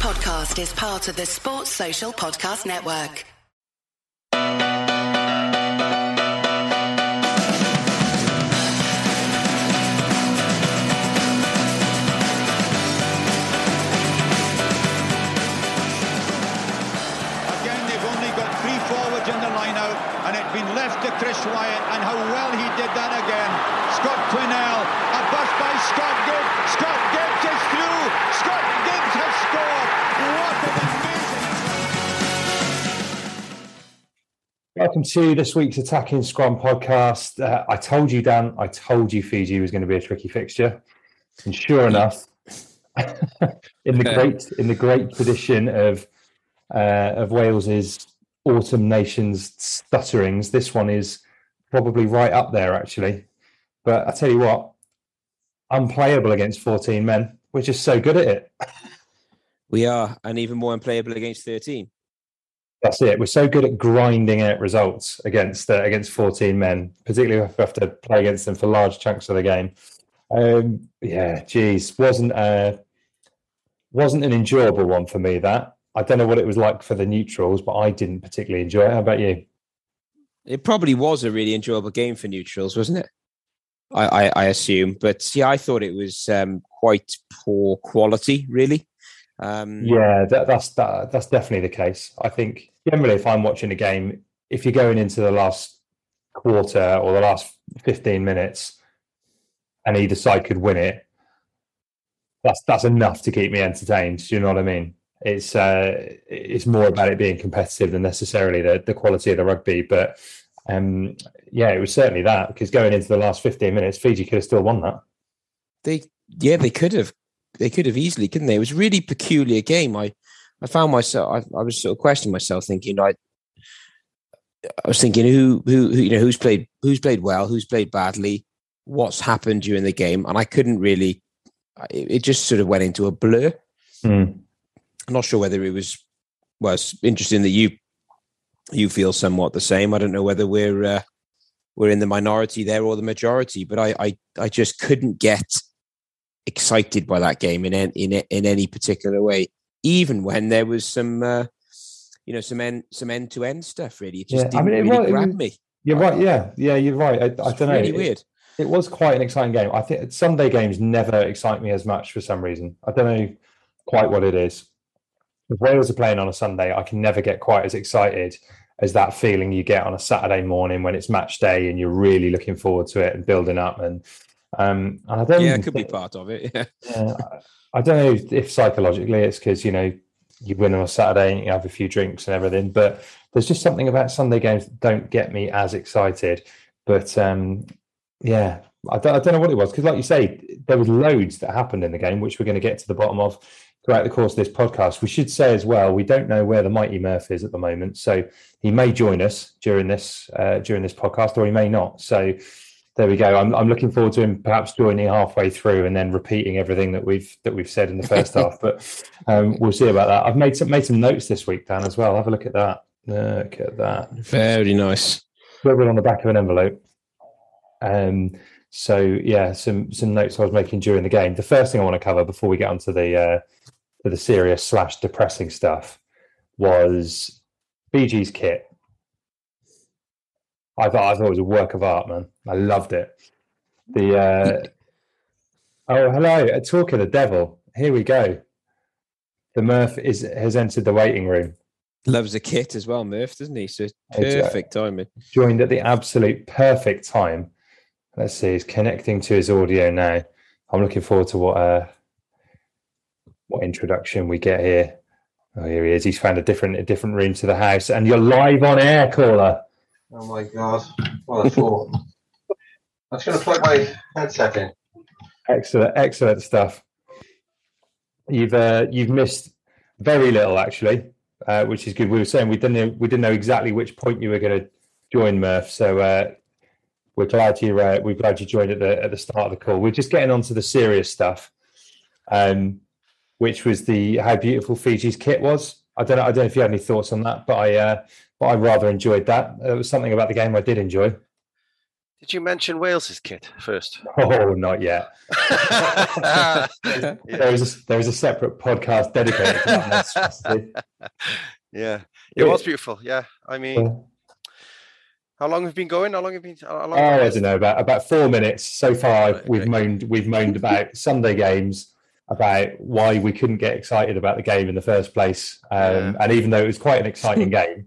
podcast is part of the Sports Social Podcast Network. In the line-out, and it'd been left to Chris Wyatt, and how well he did that again. Scott Quinnell, a bust by Scott Gibbs. Scott Gibbs is through. Scott Gibbs has scored. What an amazing... Welcome to this week's Attacking Scrum podcast. I told you, Dan, I told you Fiji was going to be a tricky fixture, and sure enough, in the great tradition of Wales's Autumn Nations stutterings, this one is probably right up there, actually. But I tell you what, unplayable against 14 men. We're just so good at it. We are, and even more unplayable against 13. That's it. We're so good at grinding out results against 14 men, particularly if we have to play against them for large chunks of the game. Wasn't an enjoyable one for me, that. I don't know what it was like for the neutrals, but I didn't particularly enjoy it. How about you? It probably was a really enjoyable game for neutrals, wasn't it? I assume. But yeah, I thought it was quite poor quality, really. That's definitely the case. I think generally if I'm watching a game, if you're going into the last quarter or the last 15 minutes and either side could win it, that's enough to keep me entertained. Do you know what I mean? It's more about it being competitive than necessarily the quality of the rugby. But it was certainly that, because going into the last 15 minutes, Fiji could have still won that. They could have. They could have easily, couldn't they? It was a really peculiar game. I found myself, I was sort of questioning myself, thinking, I was thinking who's played well, who's played badly, what's happened during the game, and I couldn't really. It just sort of went into a blur. I'm not sure whether it was interesting that you feel somewhat the same. I don't know whether we're in the minority there or the majority, but I just couldn't get excited by that game in any particular way, even when there was some end-to-end stuff. Really, it just didn't grab me. You're right. Yeah, you're right. I don't know. Really weird. It was quite an exciting game. I think Sunday games never excite me as much for some reason. I don't know quite what it is. If Wales are playing on a Sunday, I can never get quite as excited as that feeling you get on a Saturday morning when it's match day and you're really looking forward to it and building up. And I don't. Yeah, it could be part of it. Yeah. I don't know if psychologically it's because you win on a Saturday and you have a few drinks and everything, but there's just something about Sunday games that don't get me as excited. But I don't know what it was, because like you say, there was loads that happened in the game, which we're going to get to the bottom of throughout the course of this podcast. We should say as well, we don't know where the Mighty Murph is at the moment, so he may join us during this podcast, or he may not. So there we go. I'm looking forward to him perhaps joining halfway through and then repeating everything that we've said in the first half. But we'll see about that. I've made some notes this week, Dan, as well. Have a look at that. Look at that. Very nice. Scribbled on the back of an envelope. So yeah, some notes I was making during the game. The first thing I want to cover before we get onto the serious / depressing stuff was Fiji's kit. I thought it was a work of art, man. I loved it. Oh, hello, talk of the devil. Here we go. The Murph has entered the waiting room. Loves a kit as well, Murph, doesn't he? So perfect timing. Joined at the absolute perfect time. Let's see, he's connecting to his audio now. I'm looking forward to what introduction we get here. Oh, here he is. He's found a different room to the house, and you're live on air, caller. Oh my God! What a thought! I'm just going to plug my headset in. Excellent stuff. You've missed very little actually, which is good. We were saying we didn't know exactly which point you were going to join, Murph. So we're glad you joined at the start of the call. We're just getting onto the serious stuff, which was how beautiful Fiji's kit was. I don't know if you had any thoughts on that, but I rather enjoyed that. There was something about the game I did enjoy. Did you mention Wales's kit first? Oh, not yet. There is a separate podcast dedicated to that. Yeah, it was beautiful. Yeah, I mean, how long have you been going? How long have you been? I don't know, about 4 minutes so far. We've moaned about Sunday games, about why we couldn't get excited about the game in the first place, and even though it was quite an exciting game,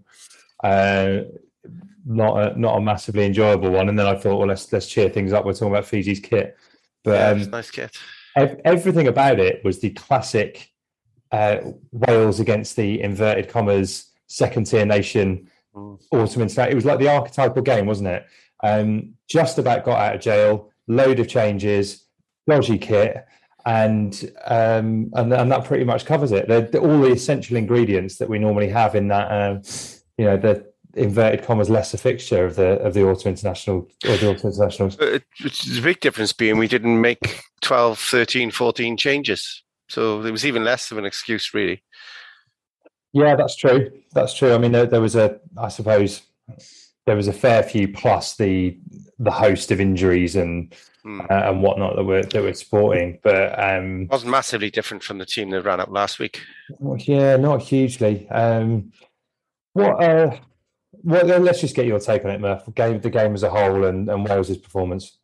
not a massively enjoyable one. And then I thought, well, let's cheer things up. We're talking about Fiji's kit, but it's a nice kit. Everything about it was the classic Wales against the inverted commas second tier nation autumn international. It was like the archetypal game, wasn't it? Just about got out of jail, load of changes, dodgy kit, and that pretty much covers it. They're all the essential ingredients that we normally have in that the inverted commas lesser fixture of the autumn international or the autumn internationals. It's a big difference being we didn't make 12, 13, 14 changes. So there was even less of an excuse, really. Yeah, that's true. I mean, there was a fair few plus the host of injuries and whatnot that we're sporting, but it wasn't massively different from the team that ran out last week. Yeah, not hugely. Let's just get your take on it, Murph. The game as a whole and Wales's performance.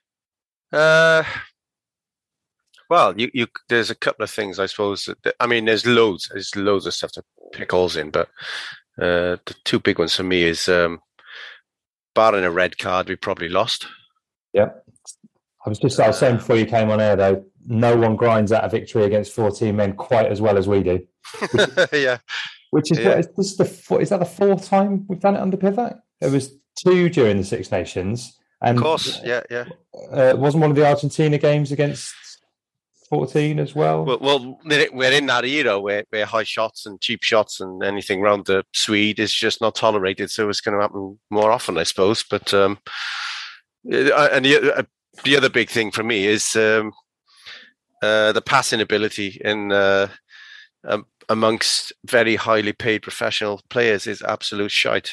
Well, you there's a couple of things, I suppose. There's loads of stuff to pick holes in, but the two big ones for me is barring a red card, we probably lost. Yeah, I was saying before you came on air though, no one grinds out a victory against 14 men quite as well as we do. Yeah. Which is is that the fourth time we've done it under Pivot? There was 2 during the Six Nations, and of course, yeah. Wasn't one of the Argentina games against 14 as well? Well, we're in that era where high shots and cheap shots and anything around the Swede is just not tolerated. So it's going to happen more often, I suppose. But and the other big thing for me is the passing ability in amongst very highly paid professional players is absolute shite.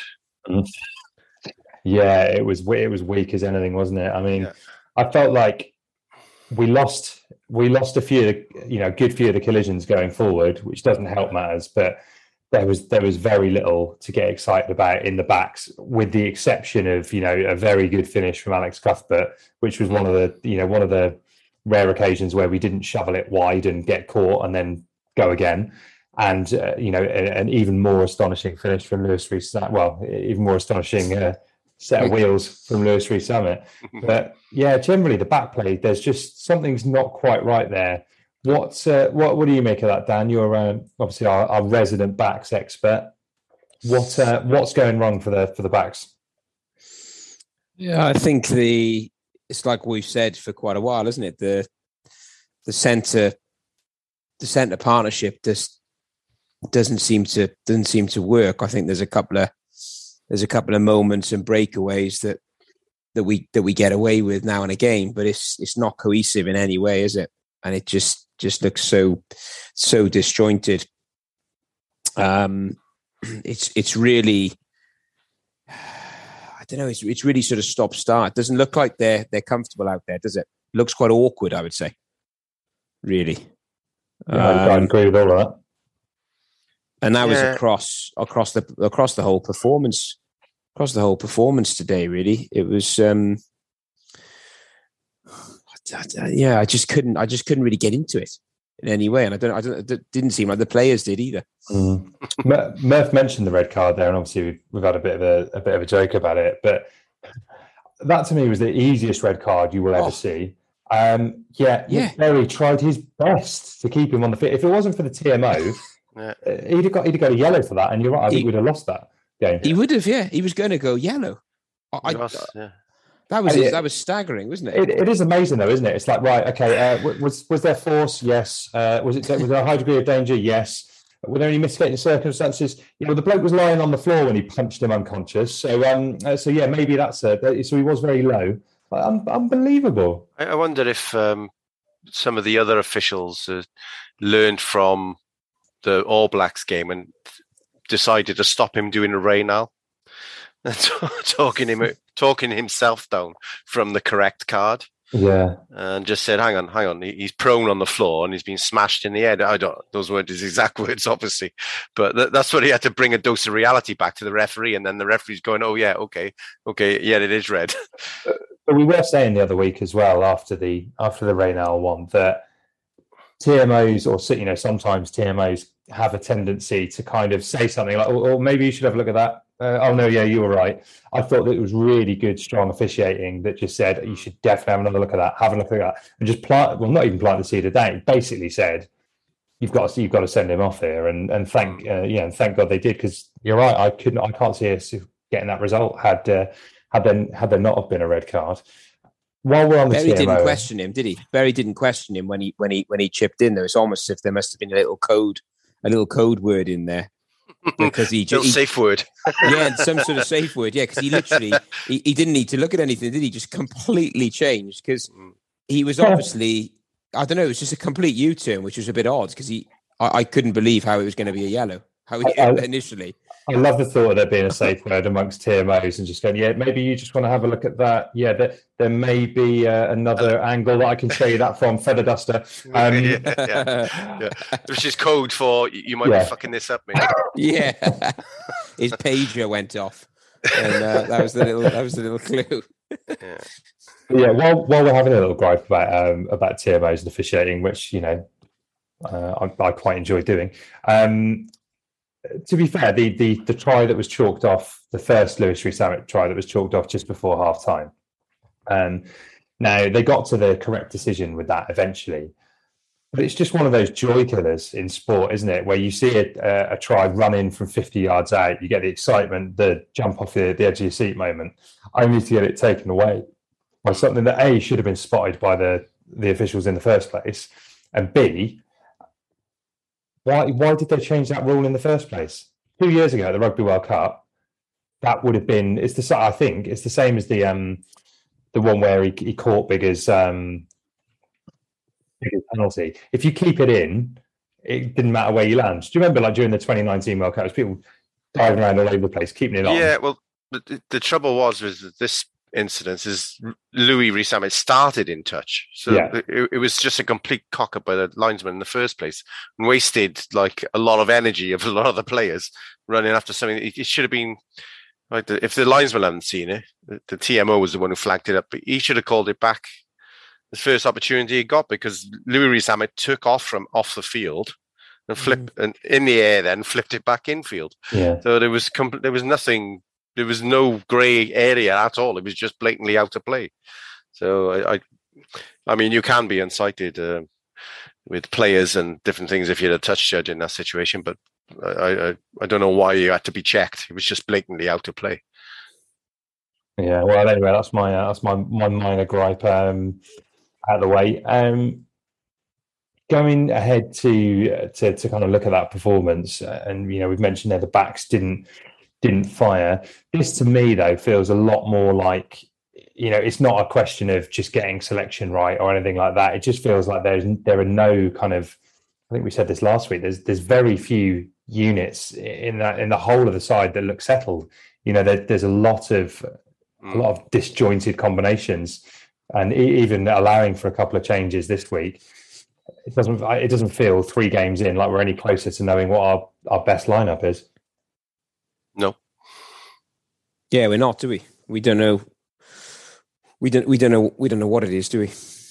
Yeah, it was weak as anything, wasn't it? I mean, I felt like we lost a few, good few of the collisions going forward, which doesn't help matters. But there was very little to get excited about in the backs, with the exception of a very good finish from Alex Cuthbert, which was one of the rare occasions where we didn't shovel it wide and get caught and then go again. And an even more astonishing finish from Lewis Rees-Zammit. Well, even more astonishing set of wheels from Lewis Rees-Zammit. But yeah, generally the back play, there's just something's not quite right there. What do you make of that, Dan? You're obviously our resident backs expert. What's going wrong for the backs? Yeah, I think it's like we've said for quite a while, isn't it? The centre partnership just doesn't seem to work. I think there's a couple of moments and breakaways that we get away with now and again, but it's not cohesive in any way, is it? And it just looks so disjointed. It's really, I don't know. It's really sort of stop start. It doesn't look like they're comfortable out there, does it? It looks quite awkward, I would say. Really. Yeah, I agree with all of that. And that was across the whole performance. Across the whole performance today, really, it was. I just couldn't really get into it in any way, and it didn't seem like the players did either. Murph mentioned the red card there, and obviously we've had a bit of a joke about it, but that to me was the easiest red card you will ever see. Nick Berry tried his best to keep him on the field. If it wasn't for the TMO, he'd have got a yellow for that, and you're right. I think we'd have lost that game. He would have, yeah. He was going to go yellow. That was staggering, wasn't it? It is amazing, though, isn't it? It's like, right, okay. Was there force? Yes. Was there a high degree of danger? Yes. Were there any mitigating circumstances? The bloke was lying on the floor when he punched him unconscious. So yeah, maybe that's it. So he was very low. Unbelievable. I wonder if some of the other officials learned from the All Blacks game and decided to stop him doing a Reynal and talking him talking himself down from the correct card. Yeah. And just said, hang on. He's prone on the floor and he's been smashed in the head. Those weren't his exact words, obviously. But that's what he had to bring a dose of reality back to the referee. And then the referee's going, oh, yeah, okay. Yeah, it is red. But we were saying the other week as well, after the Reynal one, that TMOs, or sometimes TMOs have a tendency to kind of say something like, "Oh, maybe you should have a look at that." Oh no, yeah, you were right. I thought that it was really good, strong officiating that just said you should definitely have another look at that, have a look at that, and just not even plant the seed of doubt. Basically said you've got to send him off here, and thank God they did, because you're right. I can't see us getting that result had there not have been a red card. While we're on the Berry TMO, didn't question him, did he? Berry didn't question him when he chipped in. There was almost as if there must have been a little code word in there, because he safe word. Yeah, some sort of safe word. Yeah, because he literally he didn't need to look at anything, did he? Just completely changed, because he was obviously, I don't know, it was just a complete U-turn, which was a bit odd, because I couldn't believe how it was going to be a yellow. Initially. I love the thought of there being a safe word amongst TMOs and just going, yeah, maybe you just want to have a look at that. Yeah, there may be another angle that I can show you that from, feather duster. Yeah. Which is code for you might be fucking this up, mate. Yeah, his pager went off, and that was the little clue. Yeah. While we're having a little gripe about TMOs and officiating, which I quite enjoy doing. To be fair, the try that was chalked off, the first Lewis Rees-Zammit try that was chalked off just before half time. Now they got to the correct decision with that eventually, but it's just one of those joy killers in sport, isn't it? Where you see a try run in from 50 yards out, you get the excitement, the jump off the edge of your seat moment, only to get it taken away by something that A, should have been spotted by the officials in the first place, and B, why did they change that rule in the first place? 2 years ago at the Rugby World Cup, that would have been. I think it's the same as the one where he caught Biggar's penalty. If you keep it in, it didn't matter where you land. Do you remember, like during the 2019 World Cup, it was people diving around all over the place, keeping it on? Yeah, well, the trouble was this incident is Louis Rees-Zammit started in touch, so it was just a complete cock up by the linesman in the first place, and wasted like a lot of energy of a lot of the players running after something. It should have been like if the linesman hadn't seen it, the TMO was the one who flagged it up, but he should have called it back the first opportunity he got, because Louis Rees-Zammit took off the field and flipped and in the air, then flipped it back infield. Yeah. So there was nothing. There was no grey area at all. It was just blatantly out of play. So I mean, you can be unsighted with players and different things if you're a touch judge in that situation. But I don't know why you had to be checked. It was just blatantly out of play. Yeah. Well, anyway, that's my minor gripe out of the way. Going ahead to kind of look at that performance, and we've mentioned there the backs didn't fire. This to me though feels a lot more like, it's not a question of just getting selection right or anything like that. It just feels like there are no kind of, I think we said this last week, there's very few units in the whole of the side that look settled. There's a lot of disjointed combinations, and even allowing for a couple of changes this week, it doesn't feel 3 games in like we're any closer to knowing what our best lineup is. No. Yeah, we're not, do we? We don't know. We don't know what it is, do we?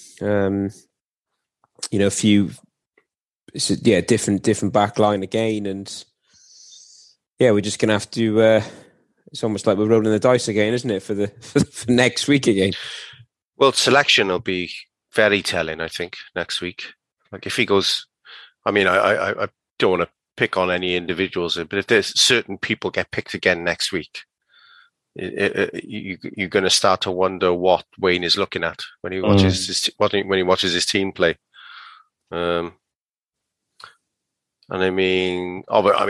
A few. Different back line again, and we're just gonna have to. It's almost like we're rolling the dice again, isn't it, for next week again? Well, selection will be very telling, I think, next week. Like if he goes, I mean, I don't want to pick on any individuals, but if there's certain people get picked again next week, you're going to start to wonder what Wayne is looking at when he watches his team play. And I mean,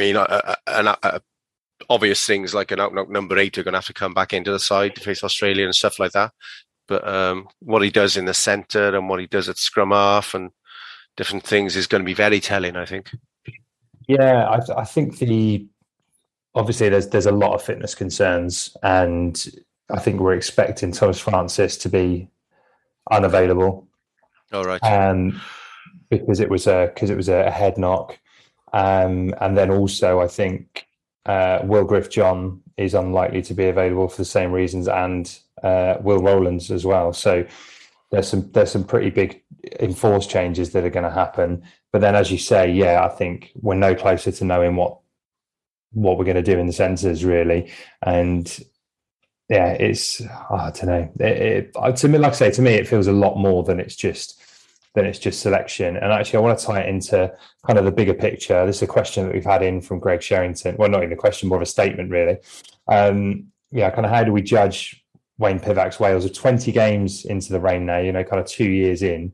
obvious things like an out-and-out number 8 are going to have to come back into the side to face Australia and stuff like that. But what he does in the centre and what he does at scrum half and different things is going to be very telling, I think. Yeah, I think obviously there's a lot of fitness concerns, and I think we're expecting Thomas Francis to be unavailable. All right. Because it was a head knock, and then also I think Will Griff-John is unlikely to be available for the same reasons, and Will Rowlands as well. So there's some pretty big enforced changes that are going to happen. But then, as you say, I think we're no closer to knowing what we're going to do in the centres, really. And it's I don't know. To me, like I say, to me, it feels a lot more than it's just selection. And actually, I want to tie it into kind of the bigger picture. This is a question that we've had in from Greg Sherrington. Well, not even a question, more of a statement, really. Kind of how do we judge Wayne Pivac's Wales? Are 20 games into the reign now, kind of 2 years in.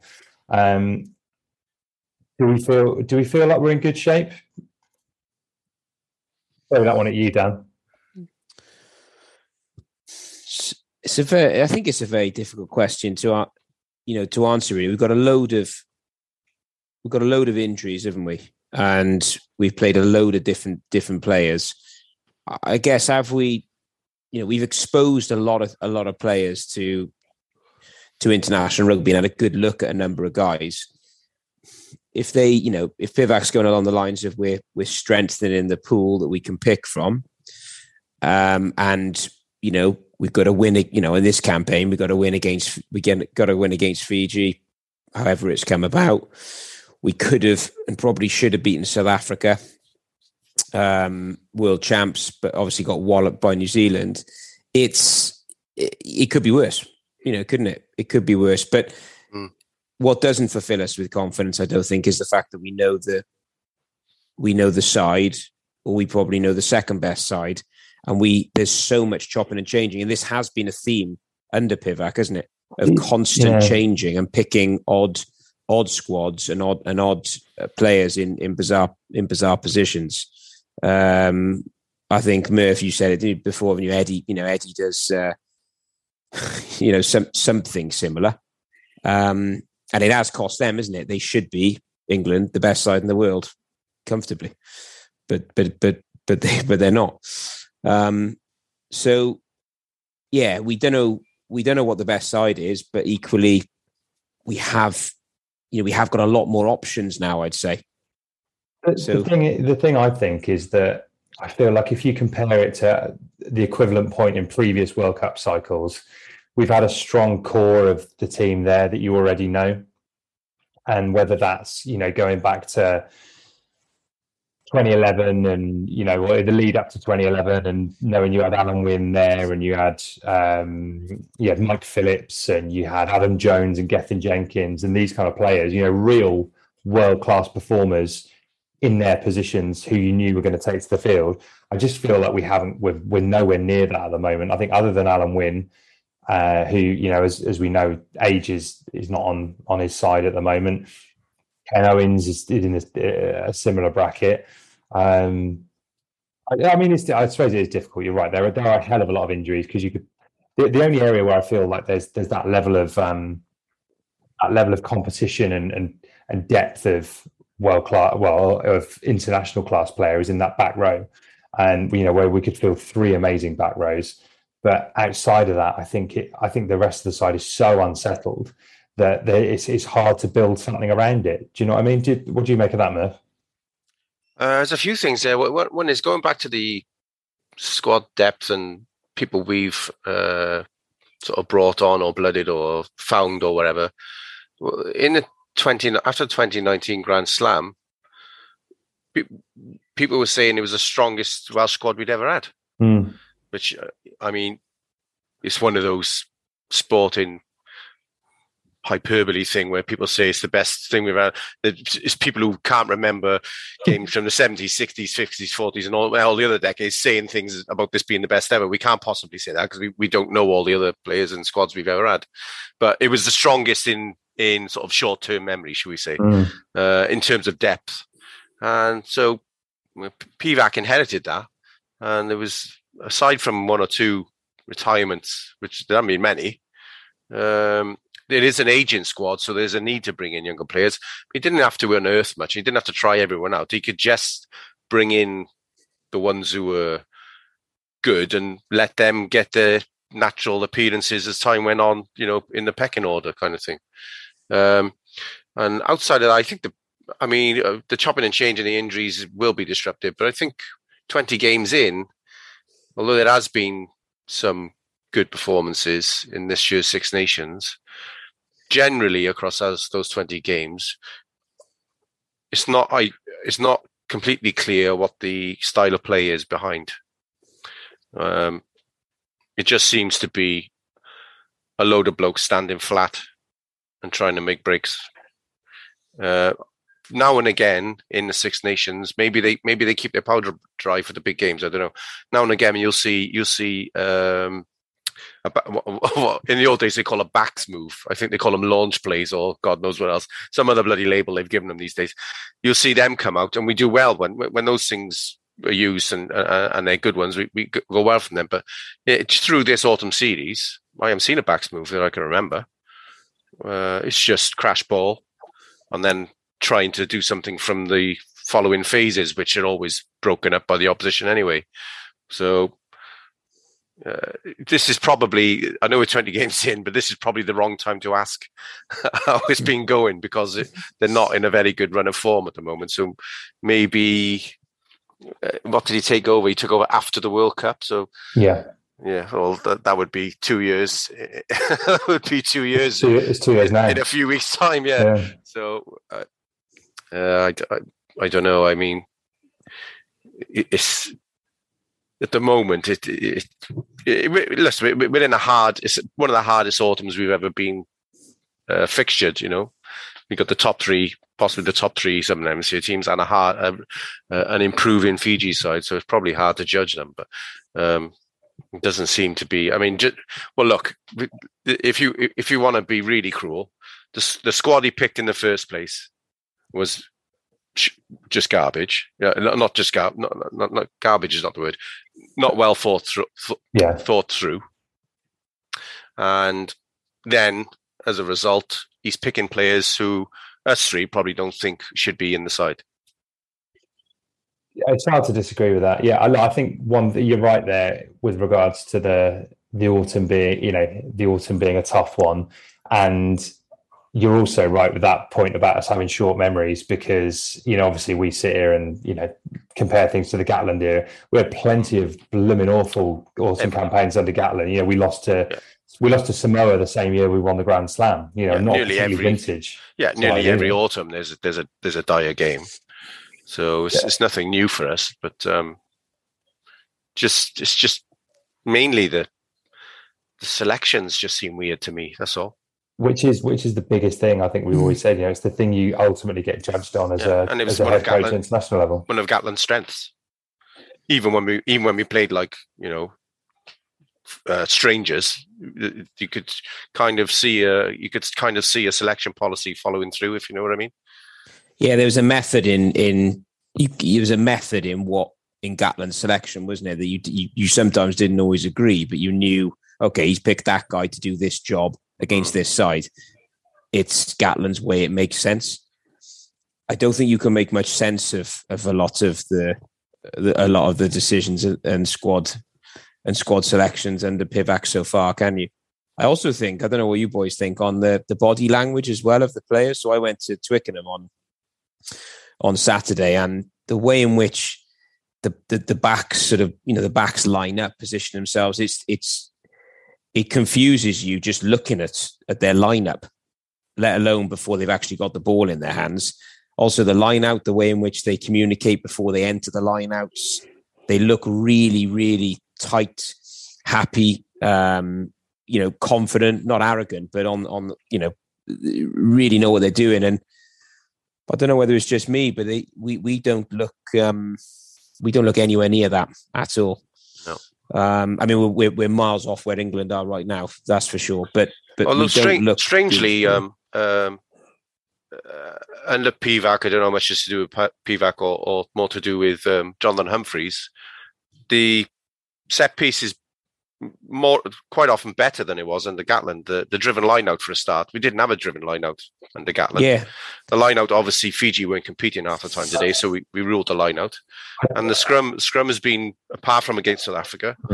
Do we feel like we're in good shape? Throw that one at you, Dan. I think it's a very difficult question to answer. Really, we've got a load of injuries, haven't we? And we've played a load of different players. I guess we've exposed a lot of players to international rugby and had a good look at a number of guys. If Pivac's going along the lines of we're strengthening the pool that we can pick from, and we've got to win. In this campaign, we've got to win against Fiji. However, it's come about, we could have and probably should have beaten South Africa, world champs, but obviously got walloped by New Zealand. It could be worse, couldn't it? It could be worse, but. What doesn't fulfill us with confidence, I don't think, is the fact that we know the side, or we probably know the second best side, and there's so much chopping and changing, and this has been a theme under Pivac, hasn't it? Of constant changing and picking odd squads and odd players in bizarre positions. I think Murph, you said it before when Eddie does something similar. And it has cost them, isn't it? They should be England, the best side in the world, comfortably, but they're not. So we don't know what the best side is, but equally, we have got a lot more options now, I'd say. So the thing I think is that I feel like if you compare it to the equivalent point in previous World Cup cycles, we've had a strong core of the team there that you already know. And whether that's, going back to 2011 and, the lead up to 2011 and knowing you had Alan Wynne there and you had Mike Phillips and you had Adam Jones and Gethin Jenkins and these kind of players, real world-class performers in their positions who you knew were going to take to the field. I just feel like we're nowhere near that at the moment. I think other than Alan Wynne, who, as we know, age is not on his side at the moment. Ken Owens is in a similar bracket. I suppose it is difficult. You're right. There are a hell of a lot of injuries because the only area where I feel like there's that level of competition and depth of of international class players in that back row, and where we could field three amazing back rows. But outside of that, I think the rest of the side is so unsettled that it's hard to build something around it. Do you know what I mean? What do you make of that, Murph? There's a few things there. One is going back to the squad depth and people we've sort of brought on or blooded or found or whatever. After the 2019 Grand Slam, people were saying it was the strongest Welsh squad we'd ever had. Mm. Which, it's one of those sporting hyperbole thing where people say it's the best thing we've had. It's people who can't remember games from the 70s, 60s, 50s, 40s, and all the other decades saying things about this being the best ever. We can't possibly say that because we don't know all the other players and squads we've ever had. But it was the strongest in sort of short-term memory, should we say, in terms of depth. And so Pivac inherited that. And there was, aside from one or two retirements, which there haven't been many, it is an aging squad, so there's a need to bring in younger players. He didn't have to unearth much. He didn't have to try everyone out. He could just bring in the ones who were good and let them get their natural appearances as time went on, in the pecking order kind of thing. And outside of that, I think the chopping and changing the injuries will be disruptive, but I think 20 games in, although there has been some good performances in this year's Six Nations, generally across those 20 games, it's not completely clear what the style of play is behind. It just seems to be a load of blokes standing flat and trying to make breaks. Now and again in the Six Nations, maybe they keep their powder dry for the big games. I don't know. Now and again, you'll see. In the old days, they call a backs move. I think they call them launch plays or God knows what else. Some other bloody label they've given them these days. You'll see them come out, and we do well when those things are used and they're good ones. We go well from them. But through this autumn series, I haven't seen a backs move that I can remember. It's just crash ball, and then trying to do something from the following phases, which are always broken up by the opposition anyway. So this is probably, I know we're 20 games in, but this is probably the wrong time to ask how it's been going, because they're not in a very good run of form at the moment. So maybe, what did he take over? He took over after the World Cup. So yeah, well, that would be 2 years. That would be 2 years. It's 2 years now. In a few weeks' time, yeah. So I don't know. I mean, it's at the moment. Listen, we're in it's one of the hardest autumns we've ever been fixtured. We got the top three, possibly the top three Southern Hemisphere teams, and an improving Fiji side. So it's probably hard to judge them, but. It doesn't seem to be. I mean, look. If you want to be really cruel, the squad he picked in the first place was just garbage. Not just garbage. Not garbage is not the word. Not well thought through. And then, as a result, he's picking players who us three probably don't think should be in the side. It's hard to disagree with that. Yeah, I think you're right there with regards to the autumn being, the autumn being a tough one, and you're also right with that point about us having short memories, because obviously we sit here and compare things to the Gatland era. We had plenty of blooming awful autumn campaigns under Gatland. We lost to Samoa the same year we won the Grand Slam. Not nearly every vintage. Yeah, nearly every autumn there's a dire game. So it's nothing new for us, but it's just mainly the selections just seem weird to me. That's all. Which is the biggest thing. I think we've always said. It's the thing you ultimately get judged on as a head coach at international level. One of Gatland's strengths, even when we played like strangers, you could kind of see a selection policy following through, if you know what I mean. Yeah, there was a method in what in Gatland's selection, wasn't there? That you sometimes didn't always agree, but you knew, okay, he's picked that guy to do this job against this side. It's Gatland's way; it makes sense. I don't think you can make much sense of a lot of the decisions and squad selections under Pivac so far, can you? I also think, I don't know what you boys think on the body language as well of the players. So I went to Twickenham on Saturday, and the way in which the backs sort of, the backs line up, position themselves, it confuses you just looking at their lineup, let alone before they've actually got the ball in their hands. Also, the line out, the way in which they communicate before they enter the line outs, they look really, really tight, happy, confident, not arrogant, but on really know what they're doing. And I don't know whether it's just me, but we don't look anywhere near that at all. No. I mean, we're miles off where England are right now, that's for sure. But although strangely, under Pivac, I don't know how much is to do with Pivac or more to do with Jonathan Humphreys. The set piece is quite often better than it was under Gatland. The driven line out for a start. We didn't have a driven line out under Gatland. Yeah. The line out, obviously Fiji weren't competing half the time today, so we ruled the line out. And the scrum has been, apart from against South Africa,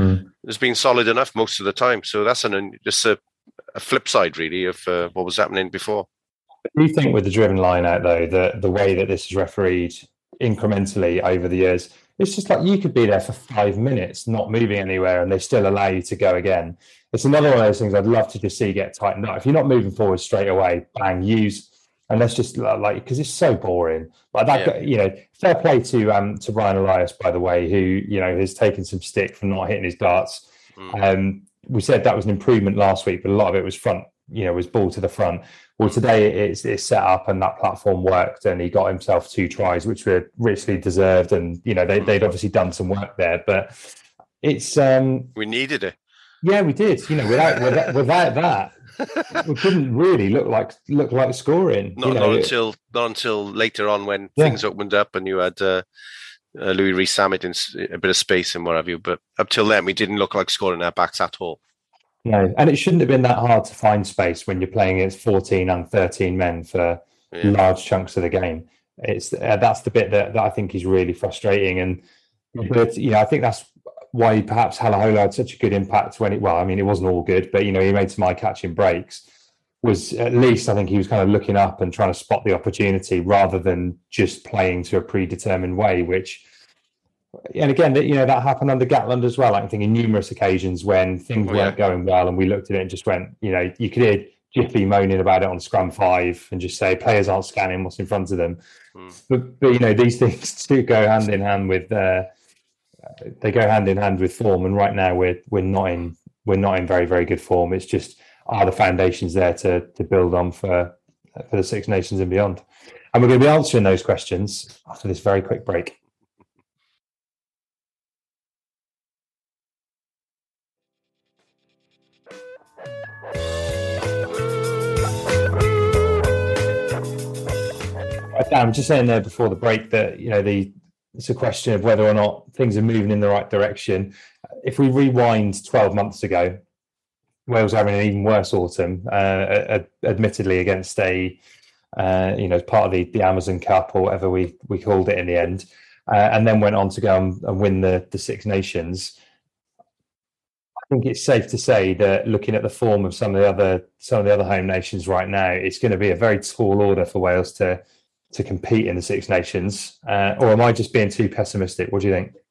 has been solid enough most of the time. So that's just a flip side, really, of what was happening before. Do you think with the driven line out, though, that the way that this is refereed incrementally over the years, it's just like you could be there for 5 minutes, not moving anywhere, and they still allow you to go again. It's another one of those things I'd love to just see get tightened up. If you're not moving forward straight away, bang, and let's just because it's so boring. Like that, fair play to Ryan Elias, by the way, who has taken some stick for not hitting his darts. We said that was an improvement last week, but a lot of it was front, was ball to the front. Well, today it's set up and that platform worked, and he got himself 2 tries, which were richly deserved. And they'd obviously done some work there, but it's we needed it. Yeah, we did. Without that, we couldn't really look like scoring. Not until later on when things opened up and you had Louis Rees-Zammit in a bit of space and what have you. But up till then, we didn't look like scoring our backs at all. No, and it shouldn't have been that hard to find space when you're playing against 14 and 13 men for large chunks of the game. It's that's the bit that I think is really frustrating, but I think that's why perhaps Halahola had such a good impact when it wasn't all good, but he made some eye-catching breaks. Was at least I think he was kind of looking up and trying to spot the opportunity rather than just playing to a predetermined way, which. And again, that happened under Gatland as well. I think in numerous occasions when things weren't going well, and we looked at it and just went, you could hear Jiffy moaning about it on Scrum 5 and just say players aren't scanning what's in front of them. But these things do go hand in hand with form. And right now we're not in very, very good form. It's just are the foundations there to build on for the Six Nations and beyond. And we're going to be answering those questions after this very quick break. I was just saying there before the break that it's a question of whether or not things are moving in the right direction. If we rewind 12 months ago, Wales were having an even worse autumn, admittedly against part of the Amazon Cup or whatever we called it in the end, and then went on to go and win the Six Nations. I think it's safe to say that looking at the form of some of the other home nations right now, it's going to be a very tall order for Wales to compete in the Six Nations, or am I just being too pessimistic? What do you think?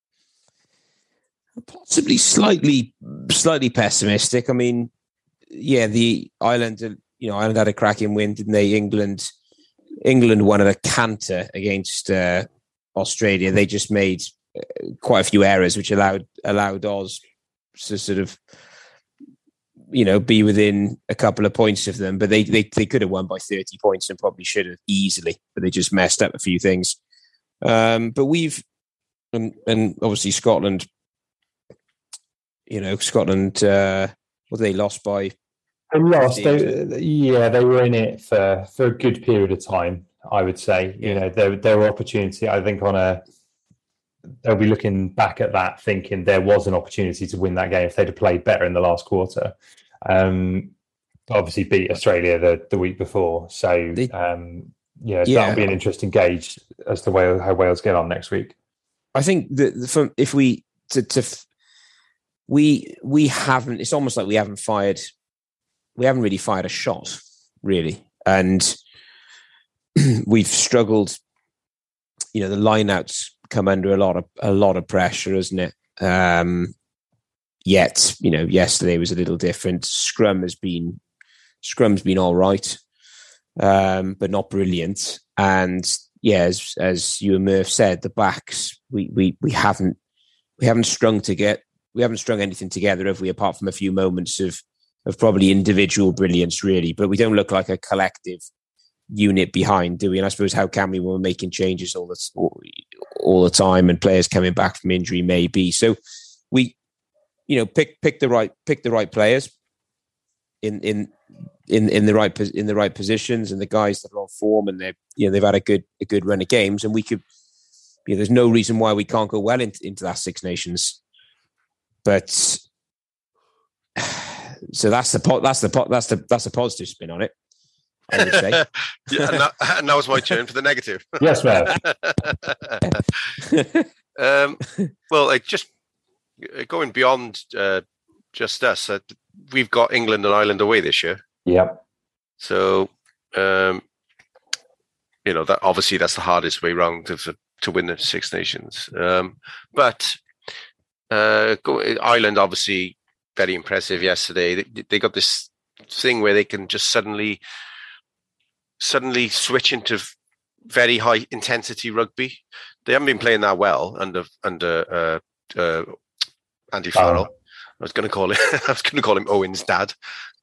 Possibly slightly pessimistic. I mean, the Ireland had a cracking win, didn't they? England won at a canter against Australia. They just made quite a few errors, which allowed Oz to sort of be within a couple of points of them, but they could have won by 30 points and probably should have easily, but they just messed up a few things. But we've, and obviously Scotland, what they lost by? They lost. They were in it for a good period of time, I would say. There were opportunity, I think they'll be looking back at that thinking there was an opportunity to win that game if they'd have played better in the last quarter. Obviously beat Australia the week before. So, that'll be an interesting gauge as to how Wales get on next week. I think that if we haven't, it's almost like we haven't really fired a shot, really. And we've struggled, the lineouts come under a lot of pressure, isn't it? Yet, yesterday was a little different. Scrum's been all right, but not brilliant. And as you and Murph said, the backs we haven't strung anything together, have we? Apart from a few moments of probably individual brilliance, really. But we don't look like a collective unit behind, do we? And I suppose how can we when we're making changes all the time and players coming back from injury maybe. So we pick the right players in the right positions, and the guys that are on form, and they've had a good run of games, and we could there's no reason why we can't go well into that Six Nations. But so that's the positive spin on it, I would say. And now it's my turn for the negative. Yes, ma'am. Well, going beyond just us, we've got England and Ireland away this year. Yep. So, that obviously that's the hardest way round to win the Six Nations. But Ireland, obviously, very impressive yesterday. They got this thing where they can just suddenly switch into very high intensity rugby. They haven't been playing that well under Andy Farrell. I was going to call him Owen's dad.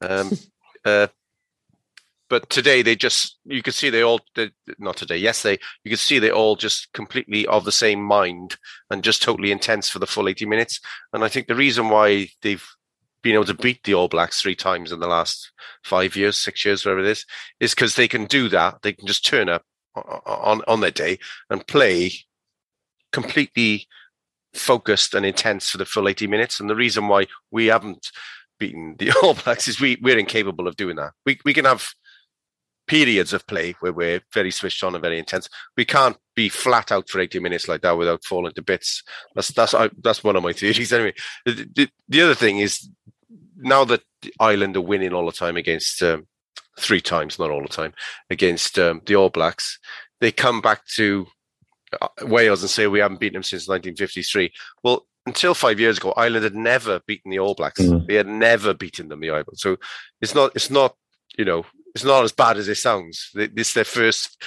But today you could see yesterday, you could see they all just completely of the same mind and just totally intense for the full 80 minutes. And I think the reason why they've been able to beat the All Blacks 3 times in the last 5 years, 6 years, whatever it is because they can do that. They can just turn up on their day and play completely focused and intense for the full 80 minutes. And the reason why we haven't beaten the All Blacks is we're incapable of doing that. We can have periods of play where we're very switched on and very intense. We can't be flat out for 80 minutes like that without falling to bits. That's one of my theories anyway. The other thing is, now that Ireland are winning all the time against 3 times, not all the time, against the All Blacks, they come back to Wales and say we haven't beaten them since 1953. Well, until 5 years ago, Ireland had never beaten the All Blacks. They had never beaten them, the Ireland. So it's not as bad as it sounds. This their first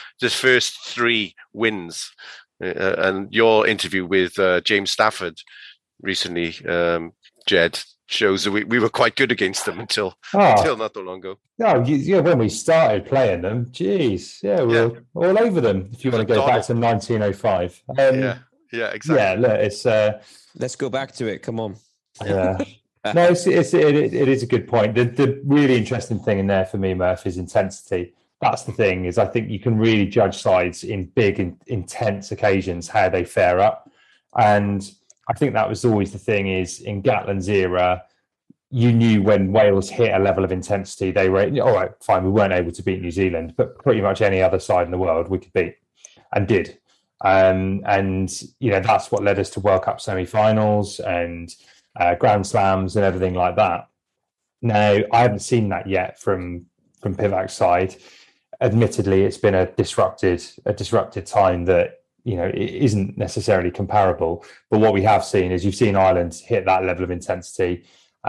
3 wins. And your interview with James Stafford recently, Jed, shows that we were quite good against them until not that long ago. No, when we started playing them, geez, we were all over them. If you want to go back to 1905, yeah, exactly. Yeah, look, it's let's go back to it. Come on. Yeah, no, it is a good point. The really interesting thing in there for me, Murph, is intensity. That's the thing, is I think you can really judge sides in big and intense occasions how they fare up, and I think that was always the thing, is in Gatland's era, you knew when Wales hit a level of intensity, they were, all right, fine, we weren't able to beat New Zealand, but pretty much any other side in the world we could beat, and did. And that's what led us to World Cup semi-finals and Grand Slams and everything like that. Now, I haven't seen that yet from Pivac's side. Admittedly, it's been a disrupted time that, it isn't necessarily comparable. But what we have seen is, you've seen Ireland hit that level of intensity.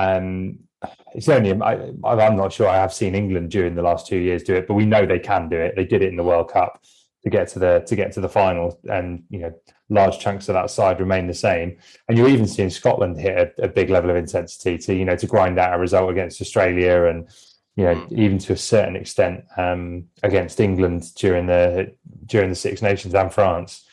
It's only, I'm not sure I have seen England during the last 2 years do it, but we know they can do it. They did it in the World Cup to get to the final, and large chunks of that side remain the same. And you're even seeing Scotland hit a big level of intensity to grind out a result against Australia, and even to a certain extent against England during the Six Nations and France.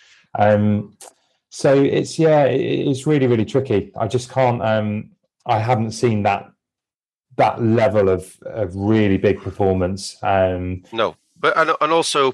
So it's really, really tricky. I just can't. I haven't seen that level of really big performance. No, but and also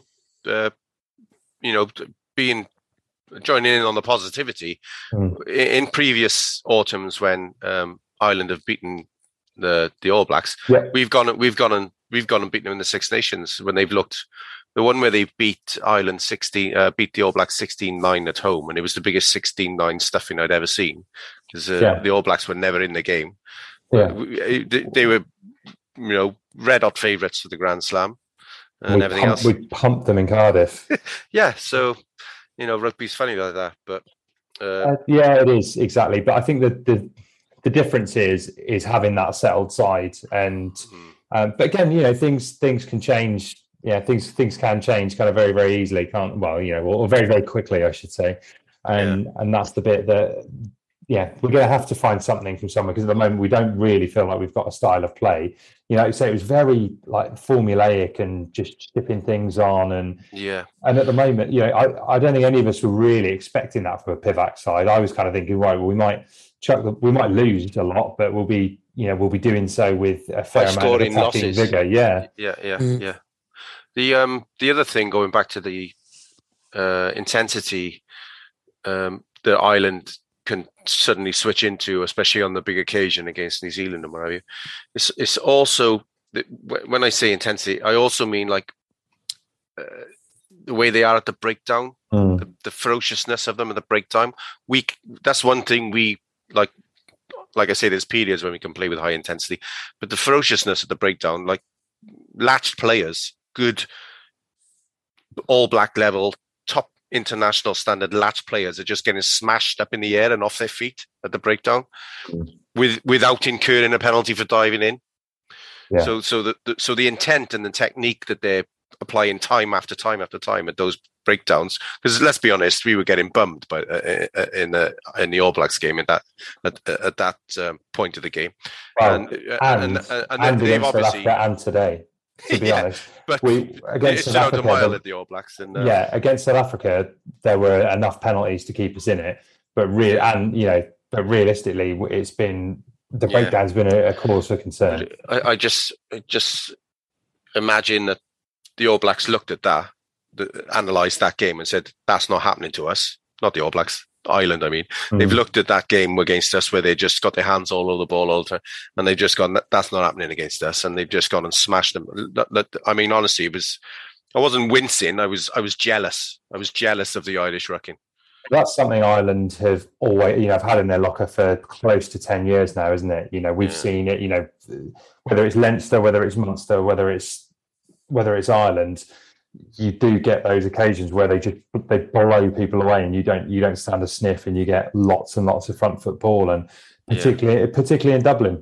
joining in on the positivity. In previous autumns when Ireland have beaten the All Blacks, we've gone and beaten them in the Six Nations when they've looked. The one where they beat Ireland beat the All Blacks 16-9 at home, and it was the biggest 16-9 stuffing I'd ever seen, because the All Blacks were never in the game. They were, red hot favourites for the Grand Slam and everything else. We pumped them in Cardiff. So rugby's funny like that, but it is, exactly. But I think that the difference is having that settled side, and but again, things can change. Things can change kind of very, very easily, or very, very quickly, I should say. And that's the bit that, we're going to have to find something from somewhere, because at the moment we don't really feel like we've got a style of play. So it was very like formulaic and just chipping things on, and at the moment, I don't think any of us were really expecting that from a Pivac side. I was kind of thinking, right, well, we might lose a lot, but we'll be doing so with a fair amount of attacking vigor. Yeah. The other thing, going back to the intensity that Ireland can suddenly switch into, especially on the big occasion against New Zealand and what have you, it's also, when I say intensity, I also mean like the way they are at the breakdown, the ferociousness of them at the breakdown. That's one thing we, like like I say, there's periods when we can play with high intensity, but the ferociousness of the breakdown, like latched players, good All Black level, top international standard latch players are just getting smashed up in the air and off their feet at the breakdown without incurring a penalty for diving in. Yeah. So the intent and the technique that they're applying time after time after time at those breakdowns, because let's be honest, we were getting bummed by in the All Blacks game at that point of the game. Well, and they've obviously and today. To be honest, but against South Africa, at the All Blacks, and against South Africa, there were enough penalties to keep us in it. But realistically, it's been the breakdown's been a cause for concern. I just imagine that the All Blacks looked at that, analysed that game, and said, "That's not happening to us." Not the All Blacks. Ireland, I mean, they've looked at that game against us where they just got their hands all over the ball all the time, and they've just gone, that's not happening against us, and they've just gone and smashed them. I mean, honestly, I wasn't wincing. I was jealous. I was jealous of the Irish rucking. That's something Ireland have always, have had in their locker for close to 10 years now, isn't it? We've seen it. Whether it's Leinster, whether it's Munster, whether it's Ireland. You do get those occasions where they blow people away, and you don't stand a sniff, and you get lots and lots of front foot ball, and particularly in Dublin,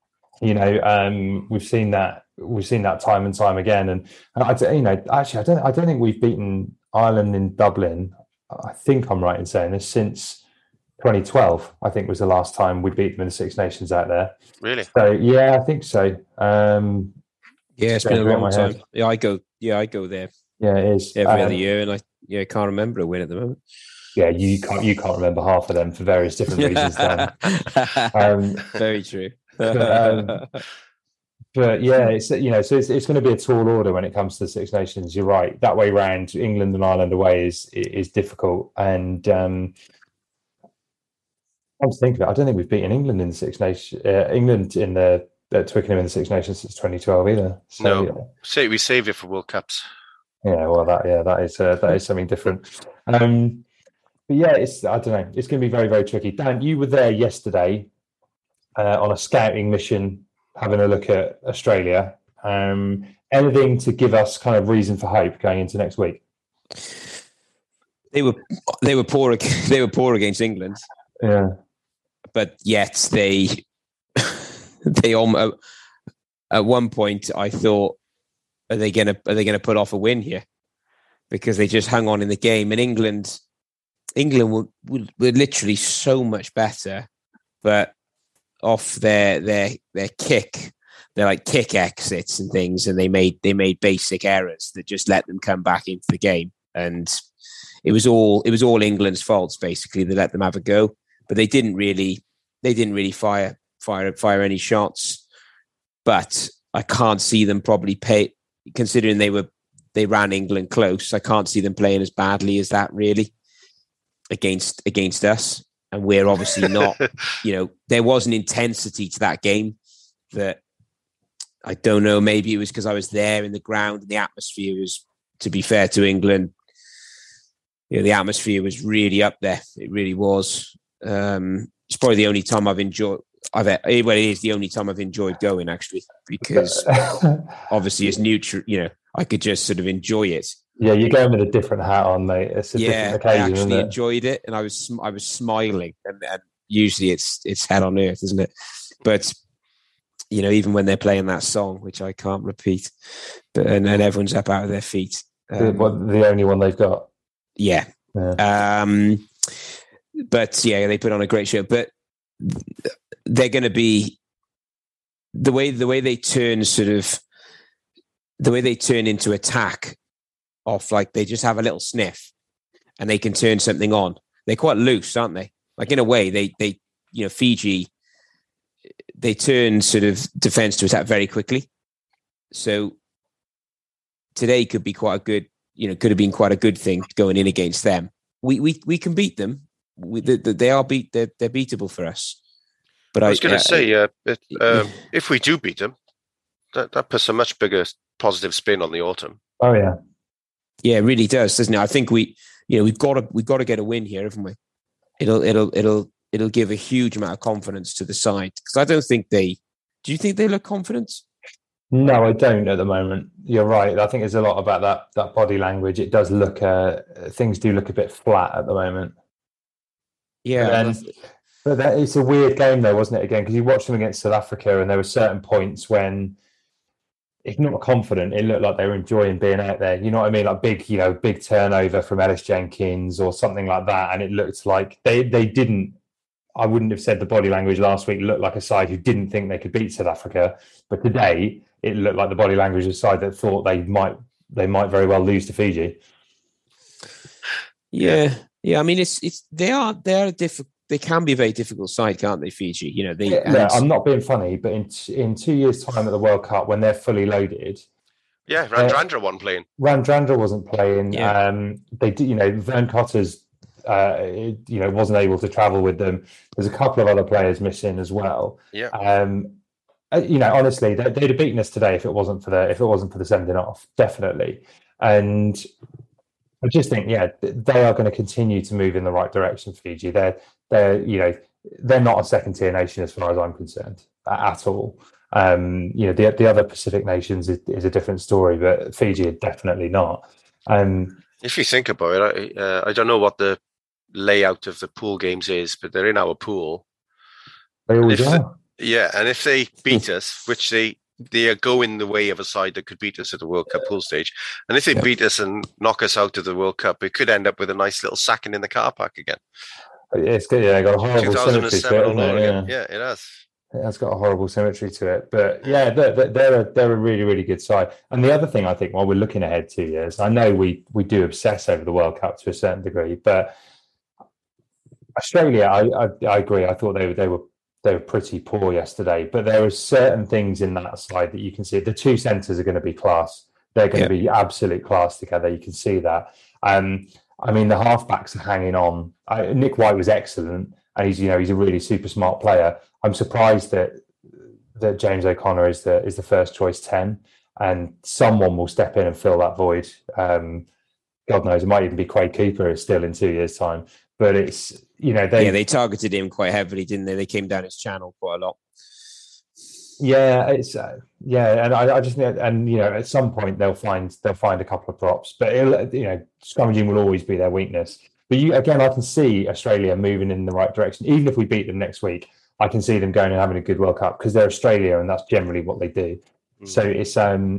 we've seen that time and time again. And actually, I don't think we've beaten Ireland in Dublin. I think I'm right in saying this, since 2012. I think was the last time we beat them in the Six Nations out there. Really? So yeah, I think so. It's been a long time. Yeah, I go there. Yeah, it is every other year, and I can't remember a win at the moment. Yeah, you can't remember half of them for various different reasons. Then, very true. But yeah, it's so it's going to be a tall order when it comes to the Six Nations. You're right. That way round, England and Ireland away is difficult. And I'm thinking, I don't think we've beaten England in the Six Nations. England in the Twickenham in the Six Nations since 2012 either. So, no, we saved it for World Cups. Yeah, well, that is something different. But yeah, I don't know. It's going to be very, very tricky. Dan, you were there yesterday on a scouting mission, having a look at Australia. Anything to give us kind of reason for hope going into next week? They were poor. They were poor against England. Yeah, but yet they at one point I thought, are they going to put off a win here? Because they just hung on in the game, and England were literally so much better, but off their kick, they're like kick exits and things, and they made basic errors that just let them come back into the game, and it was all England's faults basically. They let them have a go, but they didn't really fire any shots. But I can't see them probably considering they ran England close. I can't see them playing as badly as that really against us. And we're obviously not, there was an intensity to that game that I don't know. Maybe it was because I was there in the ground and the atmosphere was, to be fair to England, the atmosphere was really up there. It really was. It's probably the only time I've enjoyed. It is the only time I've enjoyed going, actually, because obviously it's neutral. I could just sort of enjoy it. Yeah, you're going with a different hat on, mate. It's a different occasion. I actually enjoyed it, and I was smiling. And usually it's head on earth, isn't it? But even when they're playing that song, which I can't repeat, and then everyone's up out of their feet. The only one they've got. Yeah. But yeah, they put on a great show. But they're going to be the way they turn into attack off, like they just have a little sniff and they can turn something on. They're quite loose, aren't they? Like in a way, they Fiji, they turn sort of defense to attack very quickly. So today could be quite a good, could have been quite a good thing going in against them. We can beat them. They're beatable for us. But I was going to say, if we do beat them, that puts a much bigger positive spin on the autumn. Oh yeah, yeah, it really does, doesn't it? I think we've got to get a win here, haven't we? It'll it'll give a huge amount of confidence to the side. Because I don't think do you think they look confident? No, I don't at the moment. You're right. I think there's a lot about that body language. It does look, things do look a bit flat at the moment. Yeah. But it's a weird game though, wasn't it, again? Because you watched them against South Africa and there were certain points when, if not confident, it looked like they were enjoying being out there. You know what I mean? Like big turnover from Ellis Jenkins or something like that. And it looked like they didn't, I wouldn't have said the body language last week looked like a side who didn't think they could beat South Africa. But today, it looked like the body language of a side that thought they might very well lose to Fiji. Yeah. I mean, they are difficult. They can be a very difficult side, can't they, Fiji? You know, I'm not being funny, but in 2 years' time at the World Cup, when they're fully loaded, Randrandra wasn't playing. Randrandra wasn't playing. Yeah. They did, Vern Cotter's, wasn't able to travel with them. There's a couple of other players missing as well. Yeah. Honestly, they'd have beaten us today if it wasn't for the sending off, definitely. And I just think, they are going to continue to move in the right direction. Fiji, they're not a second tier nation as far as I'm concerned at all. The other Pacific nations is a different story, but Fiji are definitely not. If you think about it, I don't know what the layout of the pool games is, but they're in our pool. They always are. And if they beat us, which they are going the way of a side that could beat us at the World Cup pool stage, and if they beat us and knock us out of the World Cup, it could end up with a nice little sacking in the car park again. It's good. Yeah, got a horrible symmetry to it, hasn't it? Yeah, it has. It has got a horrible symmetry to it, but they're a really, really good side. And the other thing I think, while we're looking ahead 2 years, I know we do obsess over the World Cup to a certain degree, but Australia, I agree. I thought they were pretty poor yesterday, but there are certain things in that side that you can see. The two centres are going to be class. They're going to be absolute class together. You can see that. I mean, the halfbacks are hanging on. Nick White was excellent, and he's a really super smart player. I'm surprised that James O'Connor is the first choice 10, and someone will step in and fill that void. God knows, it might even be Quade Cooper still in 2 years' time. But it's they targeted him quite heavily, didn't they? They came down his channel quite a lot. Yeah, it's and I just at some point they'll find a couple of props, but scrummaging will always be their weakness. But I can see Australia moving in the right direction. Even if we beat them next week, I can see them going and having a good World Cup because they're Australia and that's generally what they do. So it's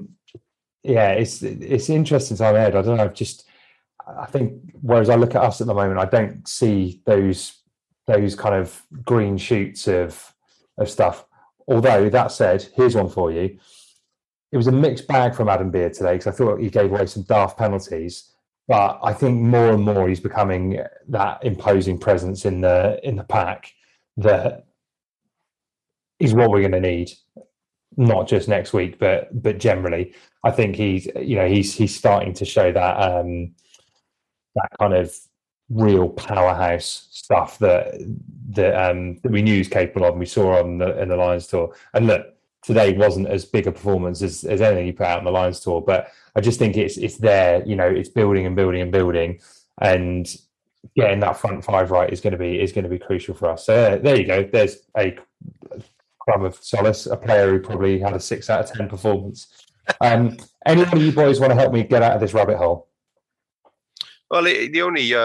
it's interesting time ahead. I don't know, I think whereas I look at us at the moment, I don't see those kind of green shoots of stuff. Although that said, here's one for you. It was a mixed bag from Adam Beard today because I thought he gave away some daft penalties, but I think more and more he's becoming that imposing presence in the pack that is what we're going to need, not just next week, but generally. I think he's starting to show that that kind of real powerhouse stuff that we knew he was capable of, and we saw in the Lions tour. And look, today wasn't as big a performance as anything he put out in the Lions tour, but I just think it's there. It's building and building and building, and getting that front five right is going to be crucial for us. So there you go. There's a crumb of solace, a player who probably had a 6 out of 10 performance. Any of you boys want to help me get out of this rabbit hole? Well, the only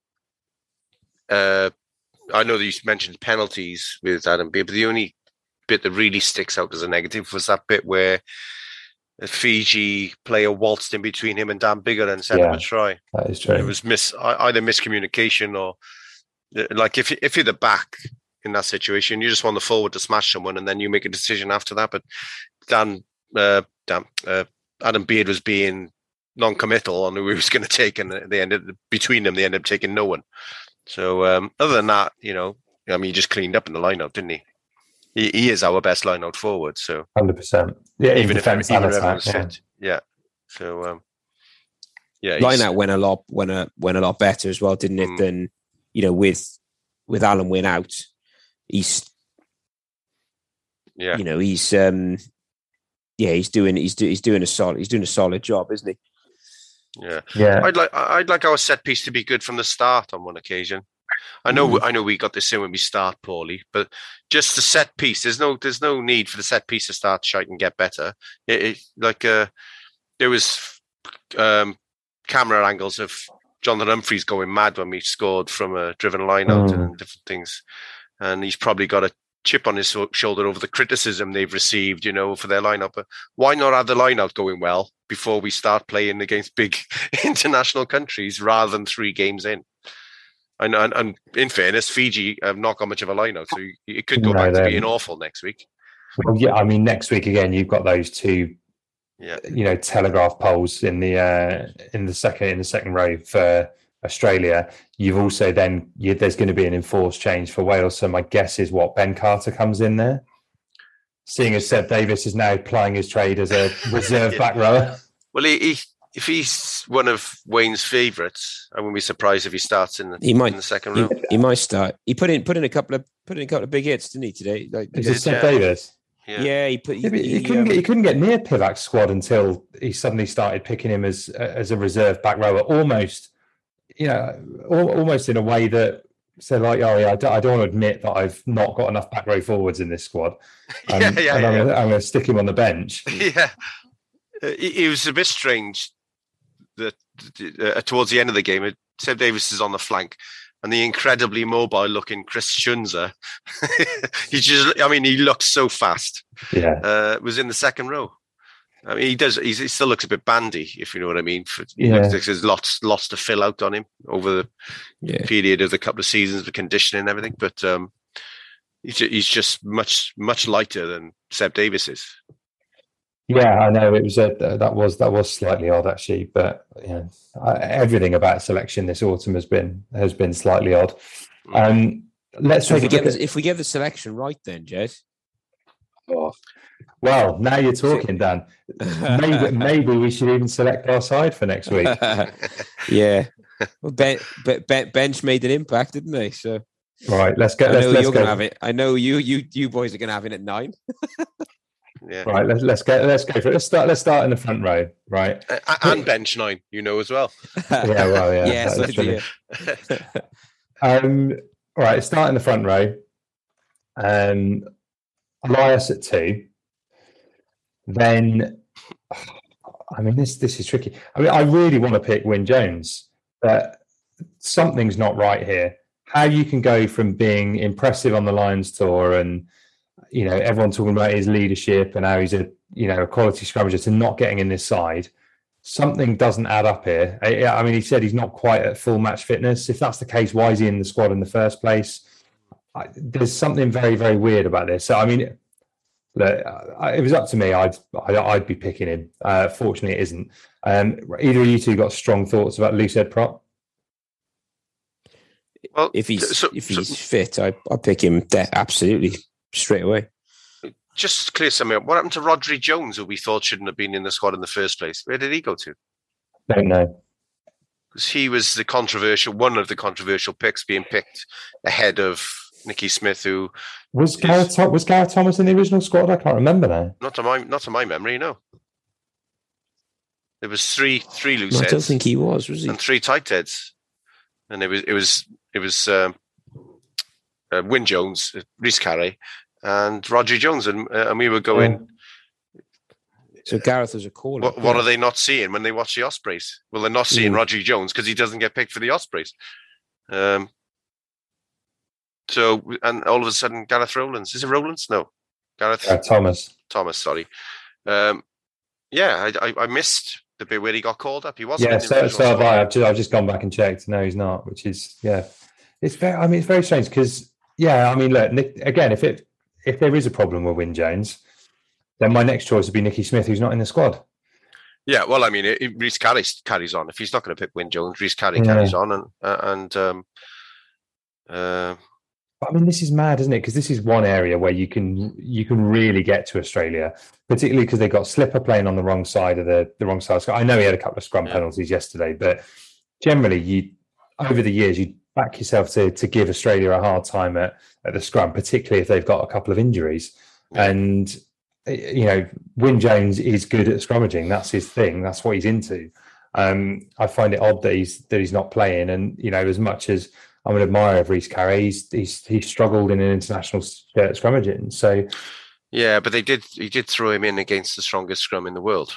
I know that you mentioned penalties with Adam Beard, but the only bit that really sticks out as a negative was that bit where the Fiji player waltzed in between him and Dan Biggar and set up a try. That is true. It was either miscommunication or like if you're the back in that situation, you just want the forward to smash someone and then you make a decision after that. But Adam Beard was being non-committal on who he was going to take, and they ended up taking no one. So other than that, he just cleaned up in the lineout, didn't he? He is our best lineout forward. So 100%. Yeah, even if everyone's fit. Yeah. So lineout went a lot better as well, didn't it? Than with Alan Wynne out, he's doing a solid job, isn't he? Yeah. I'd like our set piece to be good from the start on one occasion. I know we got this in when we start poorly, but just the set piece. There's no need for the set piece to start shite and get better. There was camera angles of Jonathan Humphreys going mad when we scored from a driven line out and different things, and he's probably got a chip on his shoulder over the criticism they've received, for their lineup. But why not have the lineup going well before we start playing against big international countries rather than 3 games in? And in fairness, Fiji have not got much of a lineup, so it could go back to being awful next week. Well, yeah, I mean, next week again, you've got those 2, telegraph poles in the second row for Australia. You've also there's going to be an enforced change for Wales. So my guess is Ben Carter comes in there, seeing as Seb Davis is now plying his trade as a reserve back rower. Well, if he's one of Wayne's favourites, I wouldn't be surprised if he starts in the second row. He might start. He put in a couple of big hits, didn't he, today? Is it Seb Davis? Yeah, he couldn't get near Pivac's squad until he suddenly started picking him as a reserve back rower, almost in a way that said like, oh yeah, I don't want to admit that I've not got enough back row forwards in this squad. I'm going to stick him on the bench. Yeah, it was a bit strange that towards the end of the game, Seb Davis is on the flank. And the incredibly mobile-looking Chris Schunzer, he looks so fast. Yeah, was in the second row. I mean, he does. He still looks a bit bandy, if you know what I mean. There's lots to fill out on him over the period of the couple of seasons, the conditioning and everything. But he's just much lighter than Seb Davis is. Yeah, I know it was that was slightly odd actually, but everything about selection this autumn has been slightly odd. Let's so if we get the selection right, then Jez. Oh, well, now you're talking, Dan. Maybe we should even select our side for next week. Yeah, well, bench made an impact, didn't they? So right, let's go. You're gonna have it. I know you boys are gonna have it at 9. Yeah. Right, let's go for it. Let's start in the front row, right? And bench 9, as well. Yeah, well, yeah. Yes, all right, start in the front row. Elias at 2. Then, I mean, this is tricky. I mean, I really want to pick Wyn Jones, but something's not right here. How you can go from being impressive on the Lions tour and everyone talking about his leadership and how he's a quality scrummager to not getting in this side. Something doesn't add up here. I mean, he said he's not quite at full match fitness. If that's the case, why is he in the squad in the first place? There's something very, very weird about this. So, I mean, look, it was up to me. I'd be picking him. Fortunately, it isn't. Either of you two got strong thoughts about Lucid Prop? Well, if he's fit, I'll pick him absolutely straight away. Just to clear something up, what happened to Rodri Jones, who we thought shouldn't have been in the squad in the first place? Where did he go to? Don't know. Because he was one of the controversial picks being picked ahead of Nicky Smith, who was Gareth Thomas in the original squad? I can't remember now. Not to my memory, no. There was three loose heads. I don't think he was he? And 3 tight heads. And it was Wyn Jones, Rhys Carey, and Rodri Jones, and we were going. So Gareth was a caller. What are they not seeing when they watch the Ospreys? Well, they're not seeing Rodri Jones because he doesn't get picked for the Ospreys. So, and all of a sudden, Gareth Rowlands. Is it Rowlands? No, Gareth Thomas. Thomas, sorry. I missed the bit where he got called up. He wasn't. Yeah, so have I. I've just gone back and checked. No, he's not. Which is it's very. I mean, it's very strange because I mean, look, Nick, again, if there is a problem with Wyn Jones, then my next choice would be Nicky Smith, who's not in the squad. Yeah, well, I mean, Rhys carries on. If he's not going to pick Wyn Jones, Rhys carries on, But I mean, this is mad, isn't it? Because this is one area where you can really get to Australia, particularly because they got Slipper playing on the wrong side of the wrong side. I know he had a couple of scrum penalties yesterday, but generally, over the years, you back yourself to give Australia a hard time at the scrum, particularly if they've got a couple of injuries. Yeah. And Wyn Jones is good at scrummaging. That's his thing. That's what he's into. I find it odd that he's not playing. And as much as I'm an admirer of Reece Carey. He's struggled in an international scrummaging. So yeah, but he did throw him in against the strongest scrum in the world.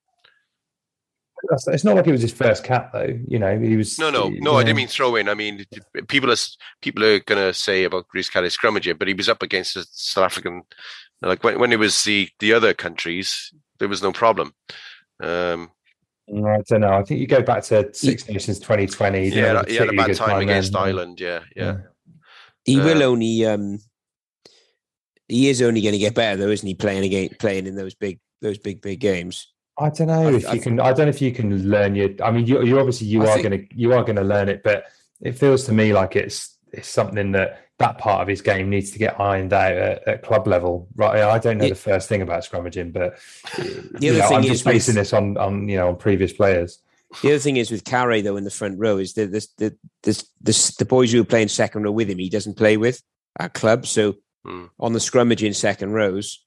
It's not like it was his first cap, though. You know, he was. No. I didn't mean throw in. I mean, people are going to say about Reece Carey scrummaging, but he was up against the South African. Like when it was the other countries, there was no problem. I don't know. I think you go back to Six Nations 2020. He had a bad time against Ireland. Yeah. He will only. He is only going to get better, though, isn't he? Playing in those big games. I don't know if you can. I don't know if you can learn your. I mean, you obviously you are going to learn it, but it feels to me like it's something that part of his game needs to get ironed out at club level. Right? I don't know the first thing about scrummaging, but the other thing I'm is just basing this on previous players. The other thing is with Carey, though, in the front row is the boys who are playing second row with him, he doesn't play with at club. So on the scrummaging second rows,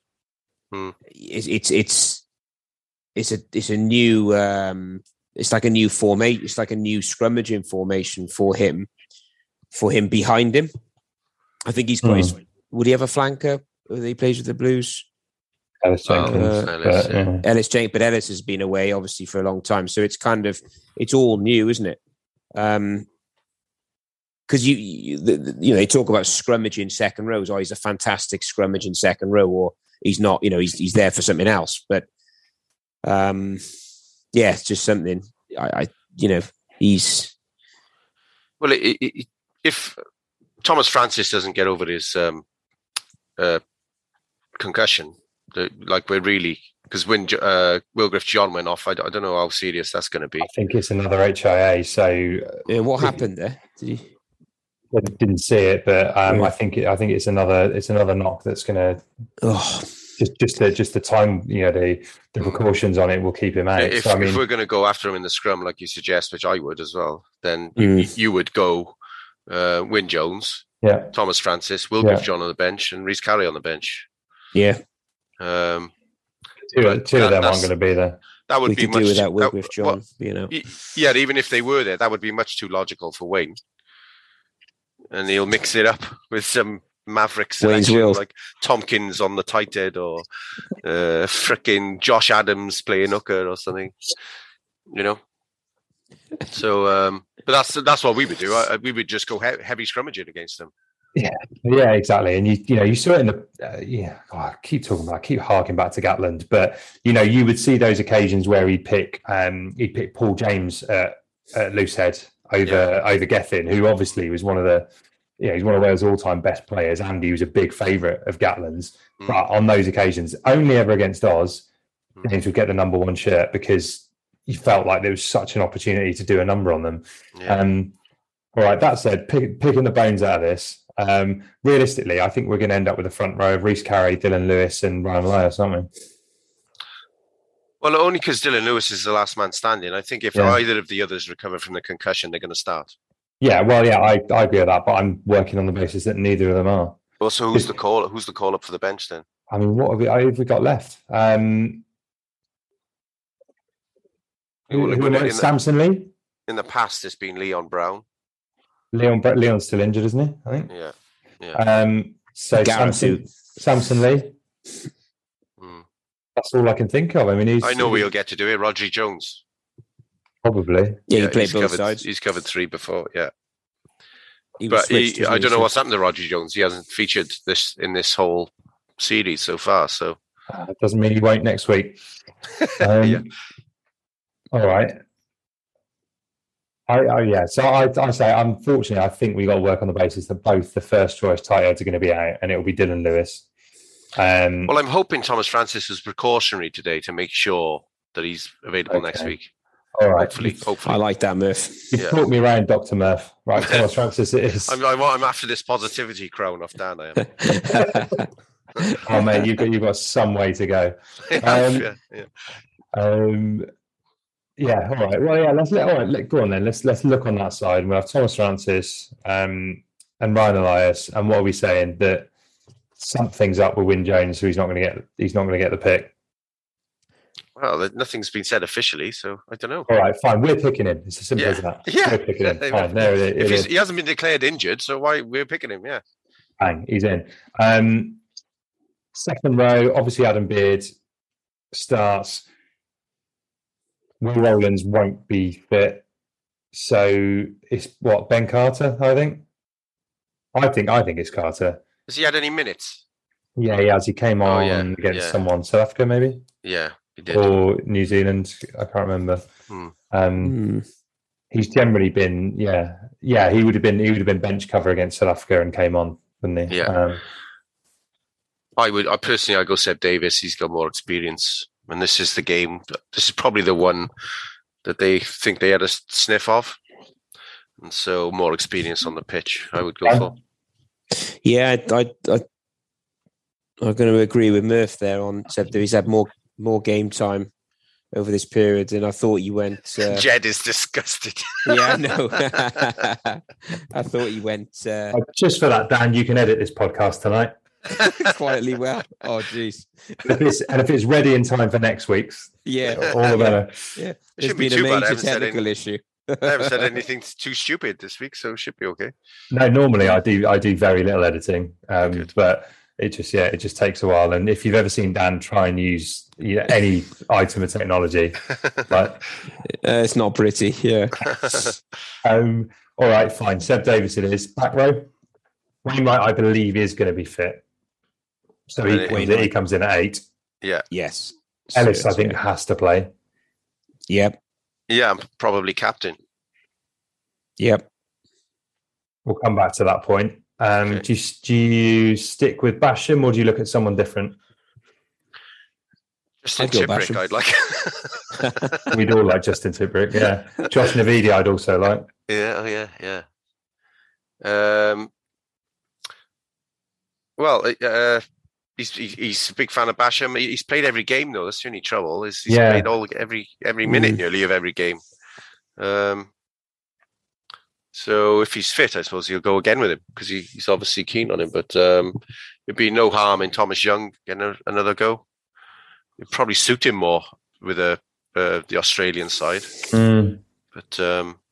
it's a new it's like a new formation. It's like a new scrummaging formation for him behind him. I think he's got his. Would he have a flanker that he plays with the Blues? Ellis Jenkins. Ellis Jenkins, but Ellis has been away obviously for a long time, so it's all new, isn't it? Because they talk about scrummaging second rows. Oh, he's a fantastic scrummaging second row, or he's not. He's there for something else. But it's just something. He's. Well, if Thomas Francis doesn't get over his concussion, we're really, because when Wilgriff John went off, I don't know how serious that's going to be. I think it's another HIA. So what happened there? Didn't see it, but I think it's another knock that's going to. Just the time, the precautions on it will keep him out. If we're going to go after him in the scrum, like you suggest, which I would as well, then you would go Wyn Jones, Thomas Francis, Wilgriff John on the bench, and Reece Carey on the bench. Yeah. Two of them aren't going to be there. That would be much. Do without Wilgriff John, Yeah, even if they were there, that would be much too logical for Wayne, and he'll mix it up with some Maverick selection like Tompkins on the tight head, or fricking Josh Adams playing hooker or something. So, but that's what we would do. We would just go heavy scrummaging against them. Yeah, exactly. And you saw it in the I keep harking back to Gatland, but you would see those occasions where he'd pick Paul James at loosehead over Gethin, who obviously was one of the he's one of Wales' all-time best players, and he was a big favourite of Gatland's. But on those occasions, only ever against Oz, James would get the number one shirt because he felt like there was such an opportunity to do a number on them. All right, that said, picking the bones out of this, realistically, I think we're going to end up with a front row of Reece Carey, Dylan Lewis and Ryan Elias, aren't we? Well, only because Dylan Lewis is the last man standing. I think if either of the others recover from the concussion, they're going to start. Yeah, well, I agree with that, but I'm working on the basis that neither of them are. Well, so who's the call up for the bench then? I mean, what have we got left? Samson Lee? In the past, it's been Leon Brown. Leon's still injured, isn't he? I think. Yeah. So Samson Lee. That's all I can think of. I mean, I know we'll get to do it. Rodri Jones. Probably. Yeah, he played both sides. He's covered three before, yeah. I don't know what's happened to Rodri Jones. He hasn't featured in this whole series so far. So it doesn't mean he won't next week. All right. So I say, unfortunately, I think we got to work on the basis that both the first choice tight ends are going to be out, and it will be Dylan Lewis. Well, I'm hoping Thomas Francis was precautionary today to make sure that he's available next week. All right. Hopefully. I like that, Murph. You've brought me around, Dr. Murph. Right, Thomas Francis it is. I'm after this positivity crown off Dan, I am. Oh, man, you've got some way to go. All right. Well, yeah, go on then. Let's look on that side. We'll have Thomas Francis and Ryan Elias. And what are we saying? That something's up with Wyn Jones, so he's not going to get the pick. Well, nothing's been said officially, so I don't know. All right, fine. We're picking him. It's as simple as that. Yeah. We're picking him. Fine. There it is. He hasn't been declared injured, so why we're picking him? Yeah. Bang, he's in. Second row, obviously Adam Beard starts. Will Rowlands won't be fit, so it's Ben Carter. I think it's Carter. Has he had any minutes? Yeah, he has. He came on against someone, South Africa, maybe. Yeah, he did. Or New Zealand. I can't remember. He's generally been, he would have been bench cover against South Africa and came on, wouldn't he? Yeah. I personally go Seb Davis. He's got more experience, and this is the game. This is probably the one that they think they had a sniff of, and so more experience on the pitch. I would go for. Yeah, I'm going to agree with Murph there on Seb Davis. He's had more game time over this period, and I thought you went. Jed is disgusted. Yeah, no. I thought you went. Just for that, Dan, you can edit this podcast tonight. Quietly well. Oh, jeez. And if it's ready in time for next week's, all the better. Yeah, there's been a major technical issue. I haven't said anything too stupid this week, so it should be okay. No, normally I do very little editing, but it just takes a while. And if you've ever seen Dan try and use any item of technology, it's not pretty. Yeah. All right, fine. Seb Davis it is. Back row. Wainwright, I believe, is going to be fit. So he comes in at 8. Yeah. Yes. Ellis, I think, has to play. Yep. Yeah, probably captain. Yep. We'll come back to that point. Do you stick with Basham or do you look at someone different? Justin Tipperick, I'd like. We'd all like Justin Tipperick, yeah. Josh Navidi, I'd also like. Yeah. Well, he's a big fan of Basham. He's played every game, though. That's the only trouble. He's played every minute nearly of every game. So if he's fit, I suppose he'll go again with him because he's obviously keen on him. But it'd be no harm in Thomas Young getting another go. It'd probably suit him more with the Australian side. But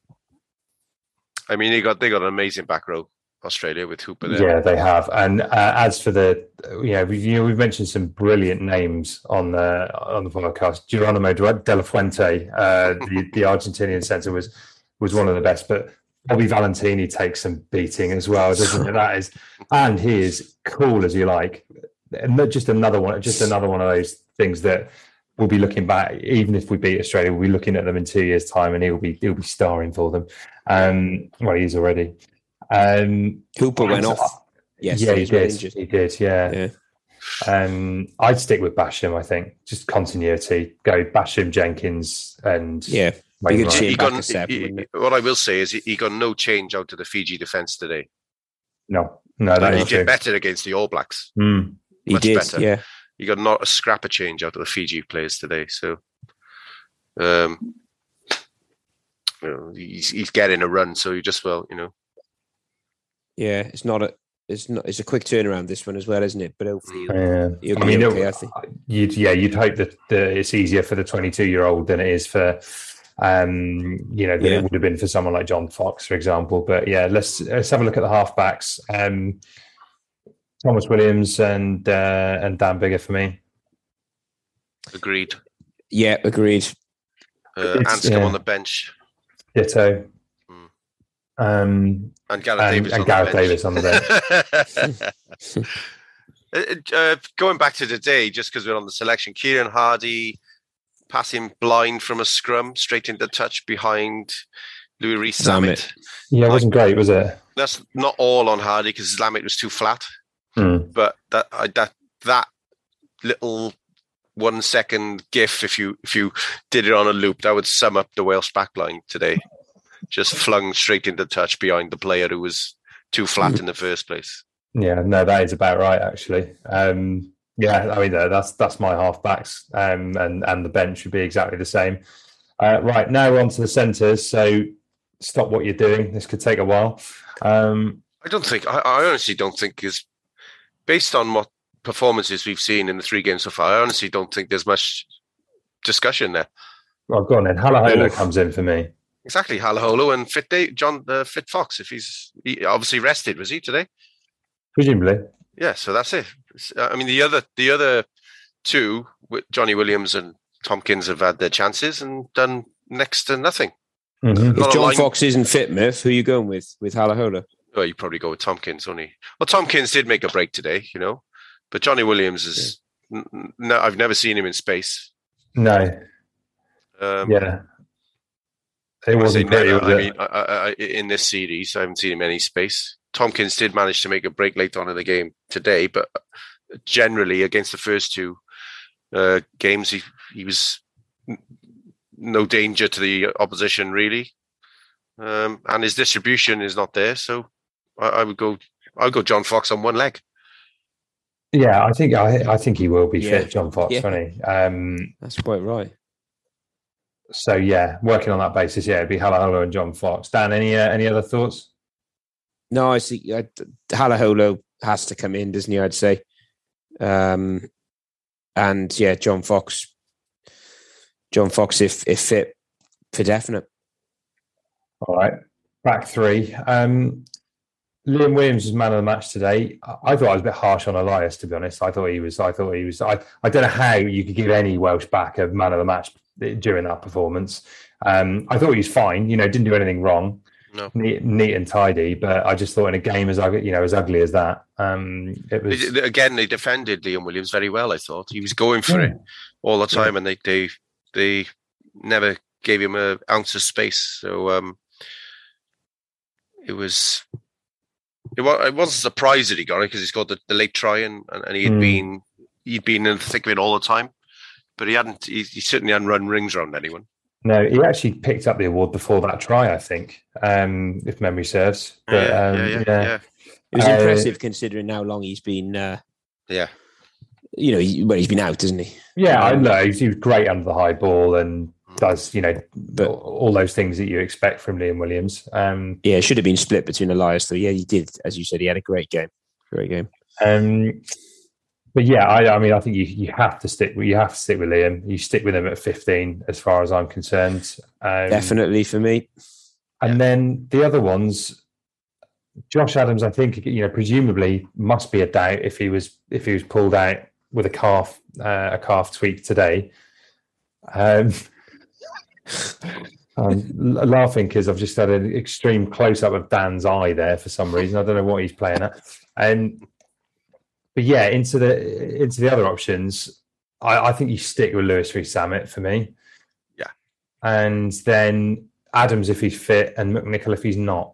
I mean, they got an amazing back row. Australia with Hooper there. Yeah, they have. And as for we've mentioned some brilliant names on the podcast. Geronimo de la Fuente, the Argentinian centre, was one of the best. But Bobby Valentini takes some beating as well, doesn't it? And he is cool as you like. And just another one of those things that we'll be looking back. Even if we beat Australia, we'll be looking at them in 2 years' time, and he'll be starring for them. Well, he is already. Cooper went off. Yes, yeah, he did. Yeah. I'd stick with Basham. I think just continuity. Go Basham, Jenkins, and what I will say is he got no change out to the Fiji defence today. No, that he is true. did better against the All Blacks. He did. Better. Yeah, he got not a scrap of change out of the Fiji players today. So, he's getting a run. So you just Yeah, it's a quick turnaround this one as well, isn't it? But hopefully he'll be okay, I think. You'd hope that it's easier for the 22-year-old than it is for it would have been for someone like John Fox, for example. But yeah, let's have a look at the halfbacks. Thomas Williams and Dan Biggar for me. Agreed. Yeah, agreed. Anscombe on the bench. Ditto. And Gareth Davis on the bench. Going back to today, just because we're on the selection, Kieran Hardy passing blind from a scrum straight into touch behind Louis Rees-Zammit. Yeah, it wasn't great, was it? That's not all on Hardy because Zammit was too flat. But that little 1 second gif, if you did it on a loop, that would sum up the Welsh backline today. Just flung straight into touch behind the player who was too flat in the first place. Yeah, no, that is about right, actually. I mean, that's my halfbacks, and the bench would be exactly the same. Right, now we're on to the centres, so stop what you're doing. This could take a while. I honestly don't think is based on what performances we've seen in the 3 games so far, I honestly don't think there's much discussion there. Well, go on then. Halahola comes in for me. Exactly, Halaholo and Fit Fox. If he obviously rested, was he today? Presumably. Yeah, so that's it. I mean, the other two, with Johnny Williams and Tompkins, have had their chances and done next to nothing. Mm-hmm. If John Fox isn't fit, Murph, who are you going with Halahola? Well, you probably go with Tompkins, only. Well, Tompkins did make a break today, but Johnny Williams is. No, I've never seen him in space. No. Yeah. It wasn't pretty, was it? I mean, in this series, I haven't seen him in any space. Tompkins did manage to make a break late on in the game today, but generally against the first two games, he was no danger to the opposition, really. And his distribution is not there, so I'll go John Fox on one leg. Yeah, I think he will be fit, John Fox, won't he? That's quite right. So yeah, working on that basis, it'd be Halahola and John Fox. Dan, any other thoughts? No, I see. Halahola has to come in, doesn't he? I'd say, and yeah, John Fox if fit for definite. All right, back three. Liam Williams was man of the match today. I thought I was a bit harsh on Elias, to be honest. I thought he was. I don't know how you could give any Welsh back a man of the match during that performance. I thought he was fine. Didn't do anything wrong. No. Neat and tidy. But I just thought in a game as ugly as that, it was. Again, they defended Liam Williams very well. I thought he was going for it all the time, and they never gave him an ounce of space. So it wasn't a surprise that he got it because he scored the late try and he'd been in the thick of it all the time, but he certainly hadn't run rings around anyone. No, he actually picked up the award before that try, I think, if memory serves. But, yeah. It was impressive considering how long he's been. He's been out, isn't he? Yeah, I know he was great under the high ball and does all those things that you expect from Liam Williams. It should have been split between Elias, though. Yeah, he did, as you said, he had a great game. But yeah, I think you have to stick with Liam. You stick with him at 15, as far as I'm concerned. Definitely for me. And then the other ones, Josh Adams, I think presumably must be a doubt if he was pulled out with a calf tweak today. I'm laughing because I've just had an extreme close up of Dan's eye there for some reason. I don't know what he's playing at. But yeah, into the other options, I think you stick with Lewis Rees-Zammit for me. Yeah, and then Adams if he's fit, and McNichol if he's not.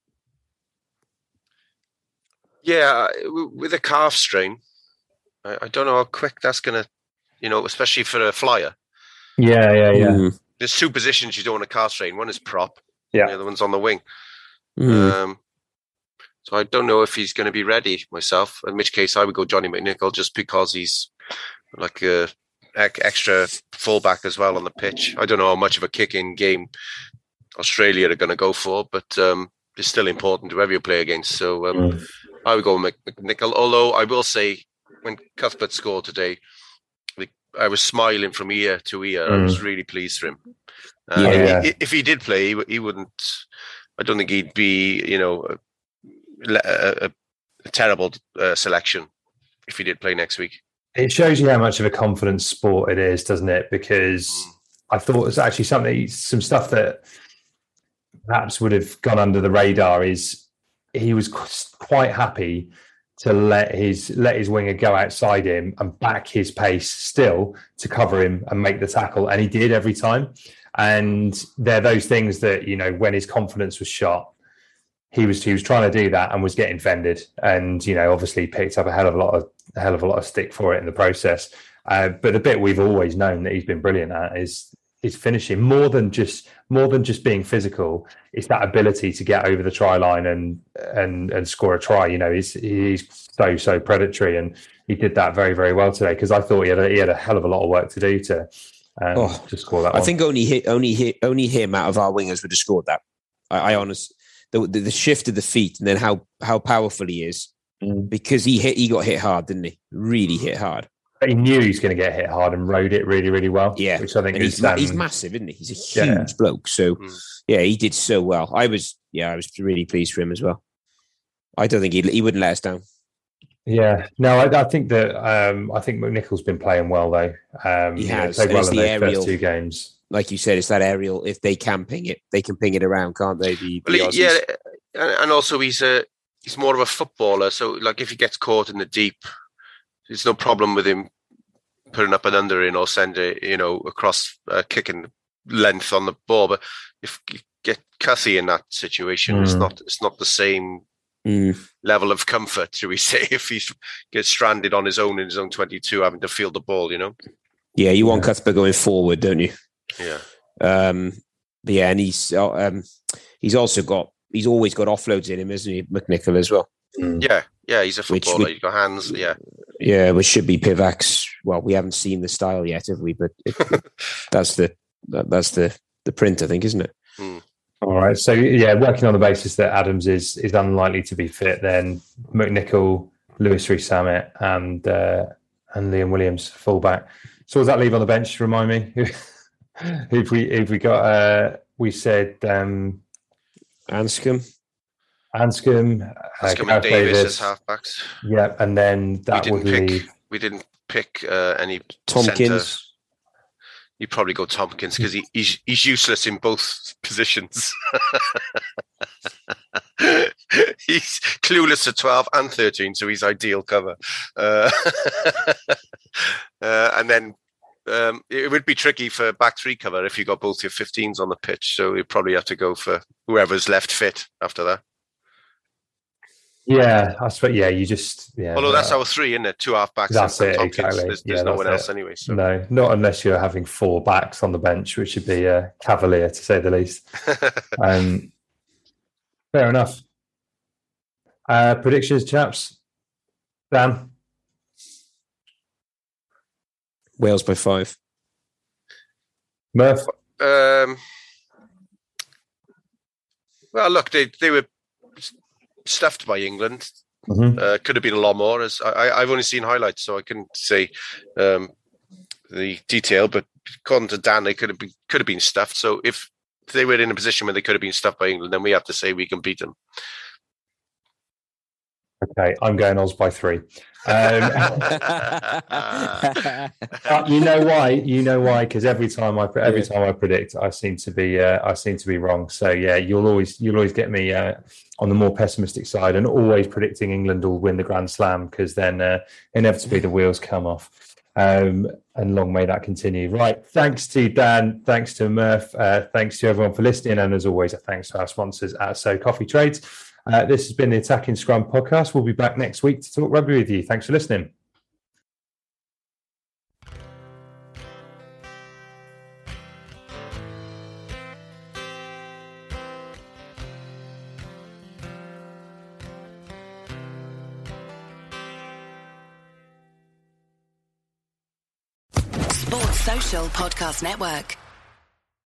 Yeah, with a calf strain, I don't know how quick that's going to, especially for a flyer. Yeah. Mm. There's two positions you don't want a calf strain. One is prop. Yeah. The other one's on the wing. Mm. So I don't know if he's going to be ready myself, in which case I would go Johnny McNichol just because he's like a extra fullback as well on the pitch. I don't know how much of a kicking game Australia are going to go for, but it's still important to whoever you play against. So I would go McNichol, although I will say when Cuthbert scored today, I was smiling from ear to ear. I was really pleased for him. If he did play, he wouldn't. I don't think he'd be, a terrible selection if he did play next week. It shows you how much of a confidence sport it is, doesn't it? Because I thought it was actually some stuff that perhaps would have gone under the radar. Is he was quite happy to let his winger go outside him and back his pace still to cover him and make the tackle. And he did every time. And they're those things that, when his confidence was shot, he was trying to do that and was getting fended. And, obviously picked up a hell of a lot of stick for it in the process. But the bit we've always known that he's been brilliant at is finishing more than just being physical. It's that ability to get over the try line and score a try. He's so predatory, and he did that very, very well today. Because I thought he had a hell of a lot of work to do to score that. I think only him out of our wingers would have scored that. I honestly, the shift of the feet and then how powerful he is, because he got hit hard, didn't he? Really hit hard. But he knew he was going to get hit hard and rode it really, really well. Yeah, which I think and is he's massive, isn't he? He's a huge bloke. So yeah, he did so well. I was really pleased for him as well. I don't think he wouldn't let us down. Yeah, no, I think that I think McNichol's been playing well though. He has played well in the aerial, first 2 games. Like you said, it's that aerial. If they can ping it, they can ping it around, can't they? Yeah, and also he's more of a footballer. So like if he gets caught in the deep, there's no problem with him putting up and under in or send it, across kicking length on the ball. But if you get Cuthie in that situation, it's not the same level of comfort, should we say, if he gets stranded on his own in his own 22, having to field the ball, Yeah, you want Cuthbert going forward, don't you? Yeah. Yeah, and he's always got offloads in him, isn't he, McNichol as well? Yeah, he's a footballer. He's got hands. Yeah, which should be Pivac's. Well, we haven't seen the style yet, have we? But that's the print, I think, isn't it? All right. So yeah, working on the basis that Adams is unlikely to be fit, then McNichol, Lewis Rees-Zammit, and Liam Williams fullback. So what does that leave on the bench? Remind me. If we got we said Anscombe and Davis as halfbacks. Yeah, and then that would leave. We didn't pick any Tompkins. Center. You'd probably go Tompkins because he's useless in both positions. He's clueless at 12 and 13, so he's ideal cover. And then it would be tricky for back 3 cover if you got both your 15s on the pitch. So you probably have to go for whoever's left fit after that. Yeah, I suppose. Yeah, you just. Yeah. Although that's our 3, isn't it? 2 half-backs. That's and it. Tompkins. Exactly. There's no one else anyway. So. No, not unless you're having 4 backs on the bench, which would be cavalier to say the least. Fair enough. Predictions, chaps. Dan. Wales by 5. Murph. Well, look, they were stuffed by England. Could have been a lot more. As I've only seen highlights, so I couldn't say the detail. But according to Dan, they could have been stuffed. So if they were in a position where they could have been stuffed by England, then we have to say we can beat them. Okay, I'm going Oz by 3. You know why? Because every time I predict, I seem to be wrong. So yeah, you'll always get me on the more pessimistic side, and always predicting England will win the Grand Slam, because then inevitably the wheels come off. And long may that continue. Right, thanks to Dan, thanks to Murph, thanks to everyone for listening, and as always, thanks to our sponsors at So Coffee Trades. This has been the Attacking Scrum podcast. We'll be back next week to talk rugby with you. Thanks for listening. Sports Social Podcast Network.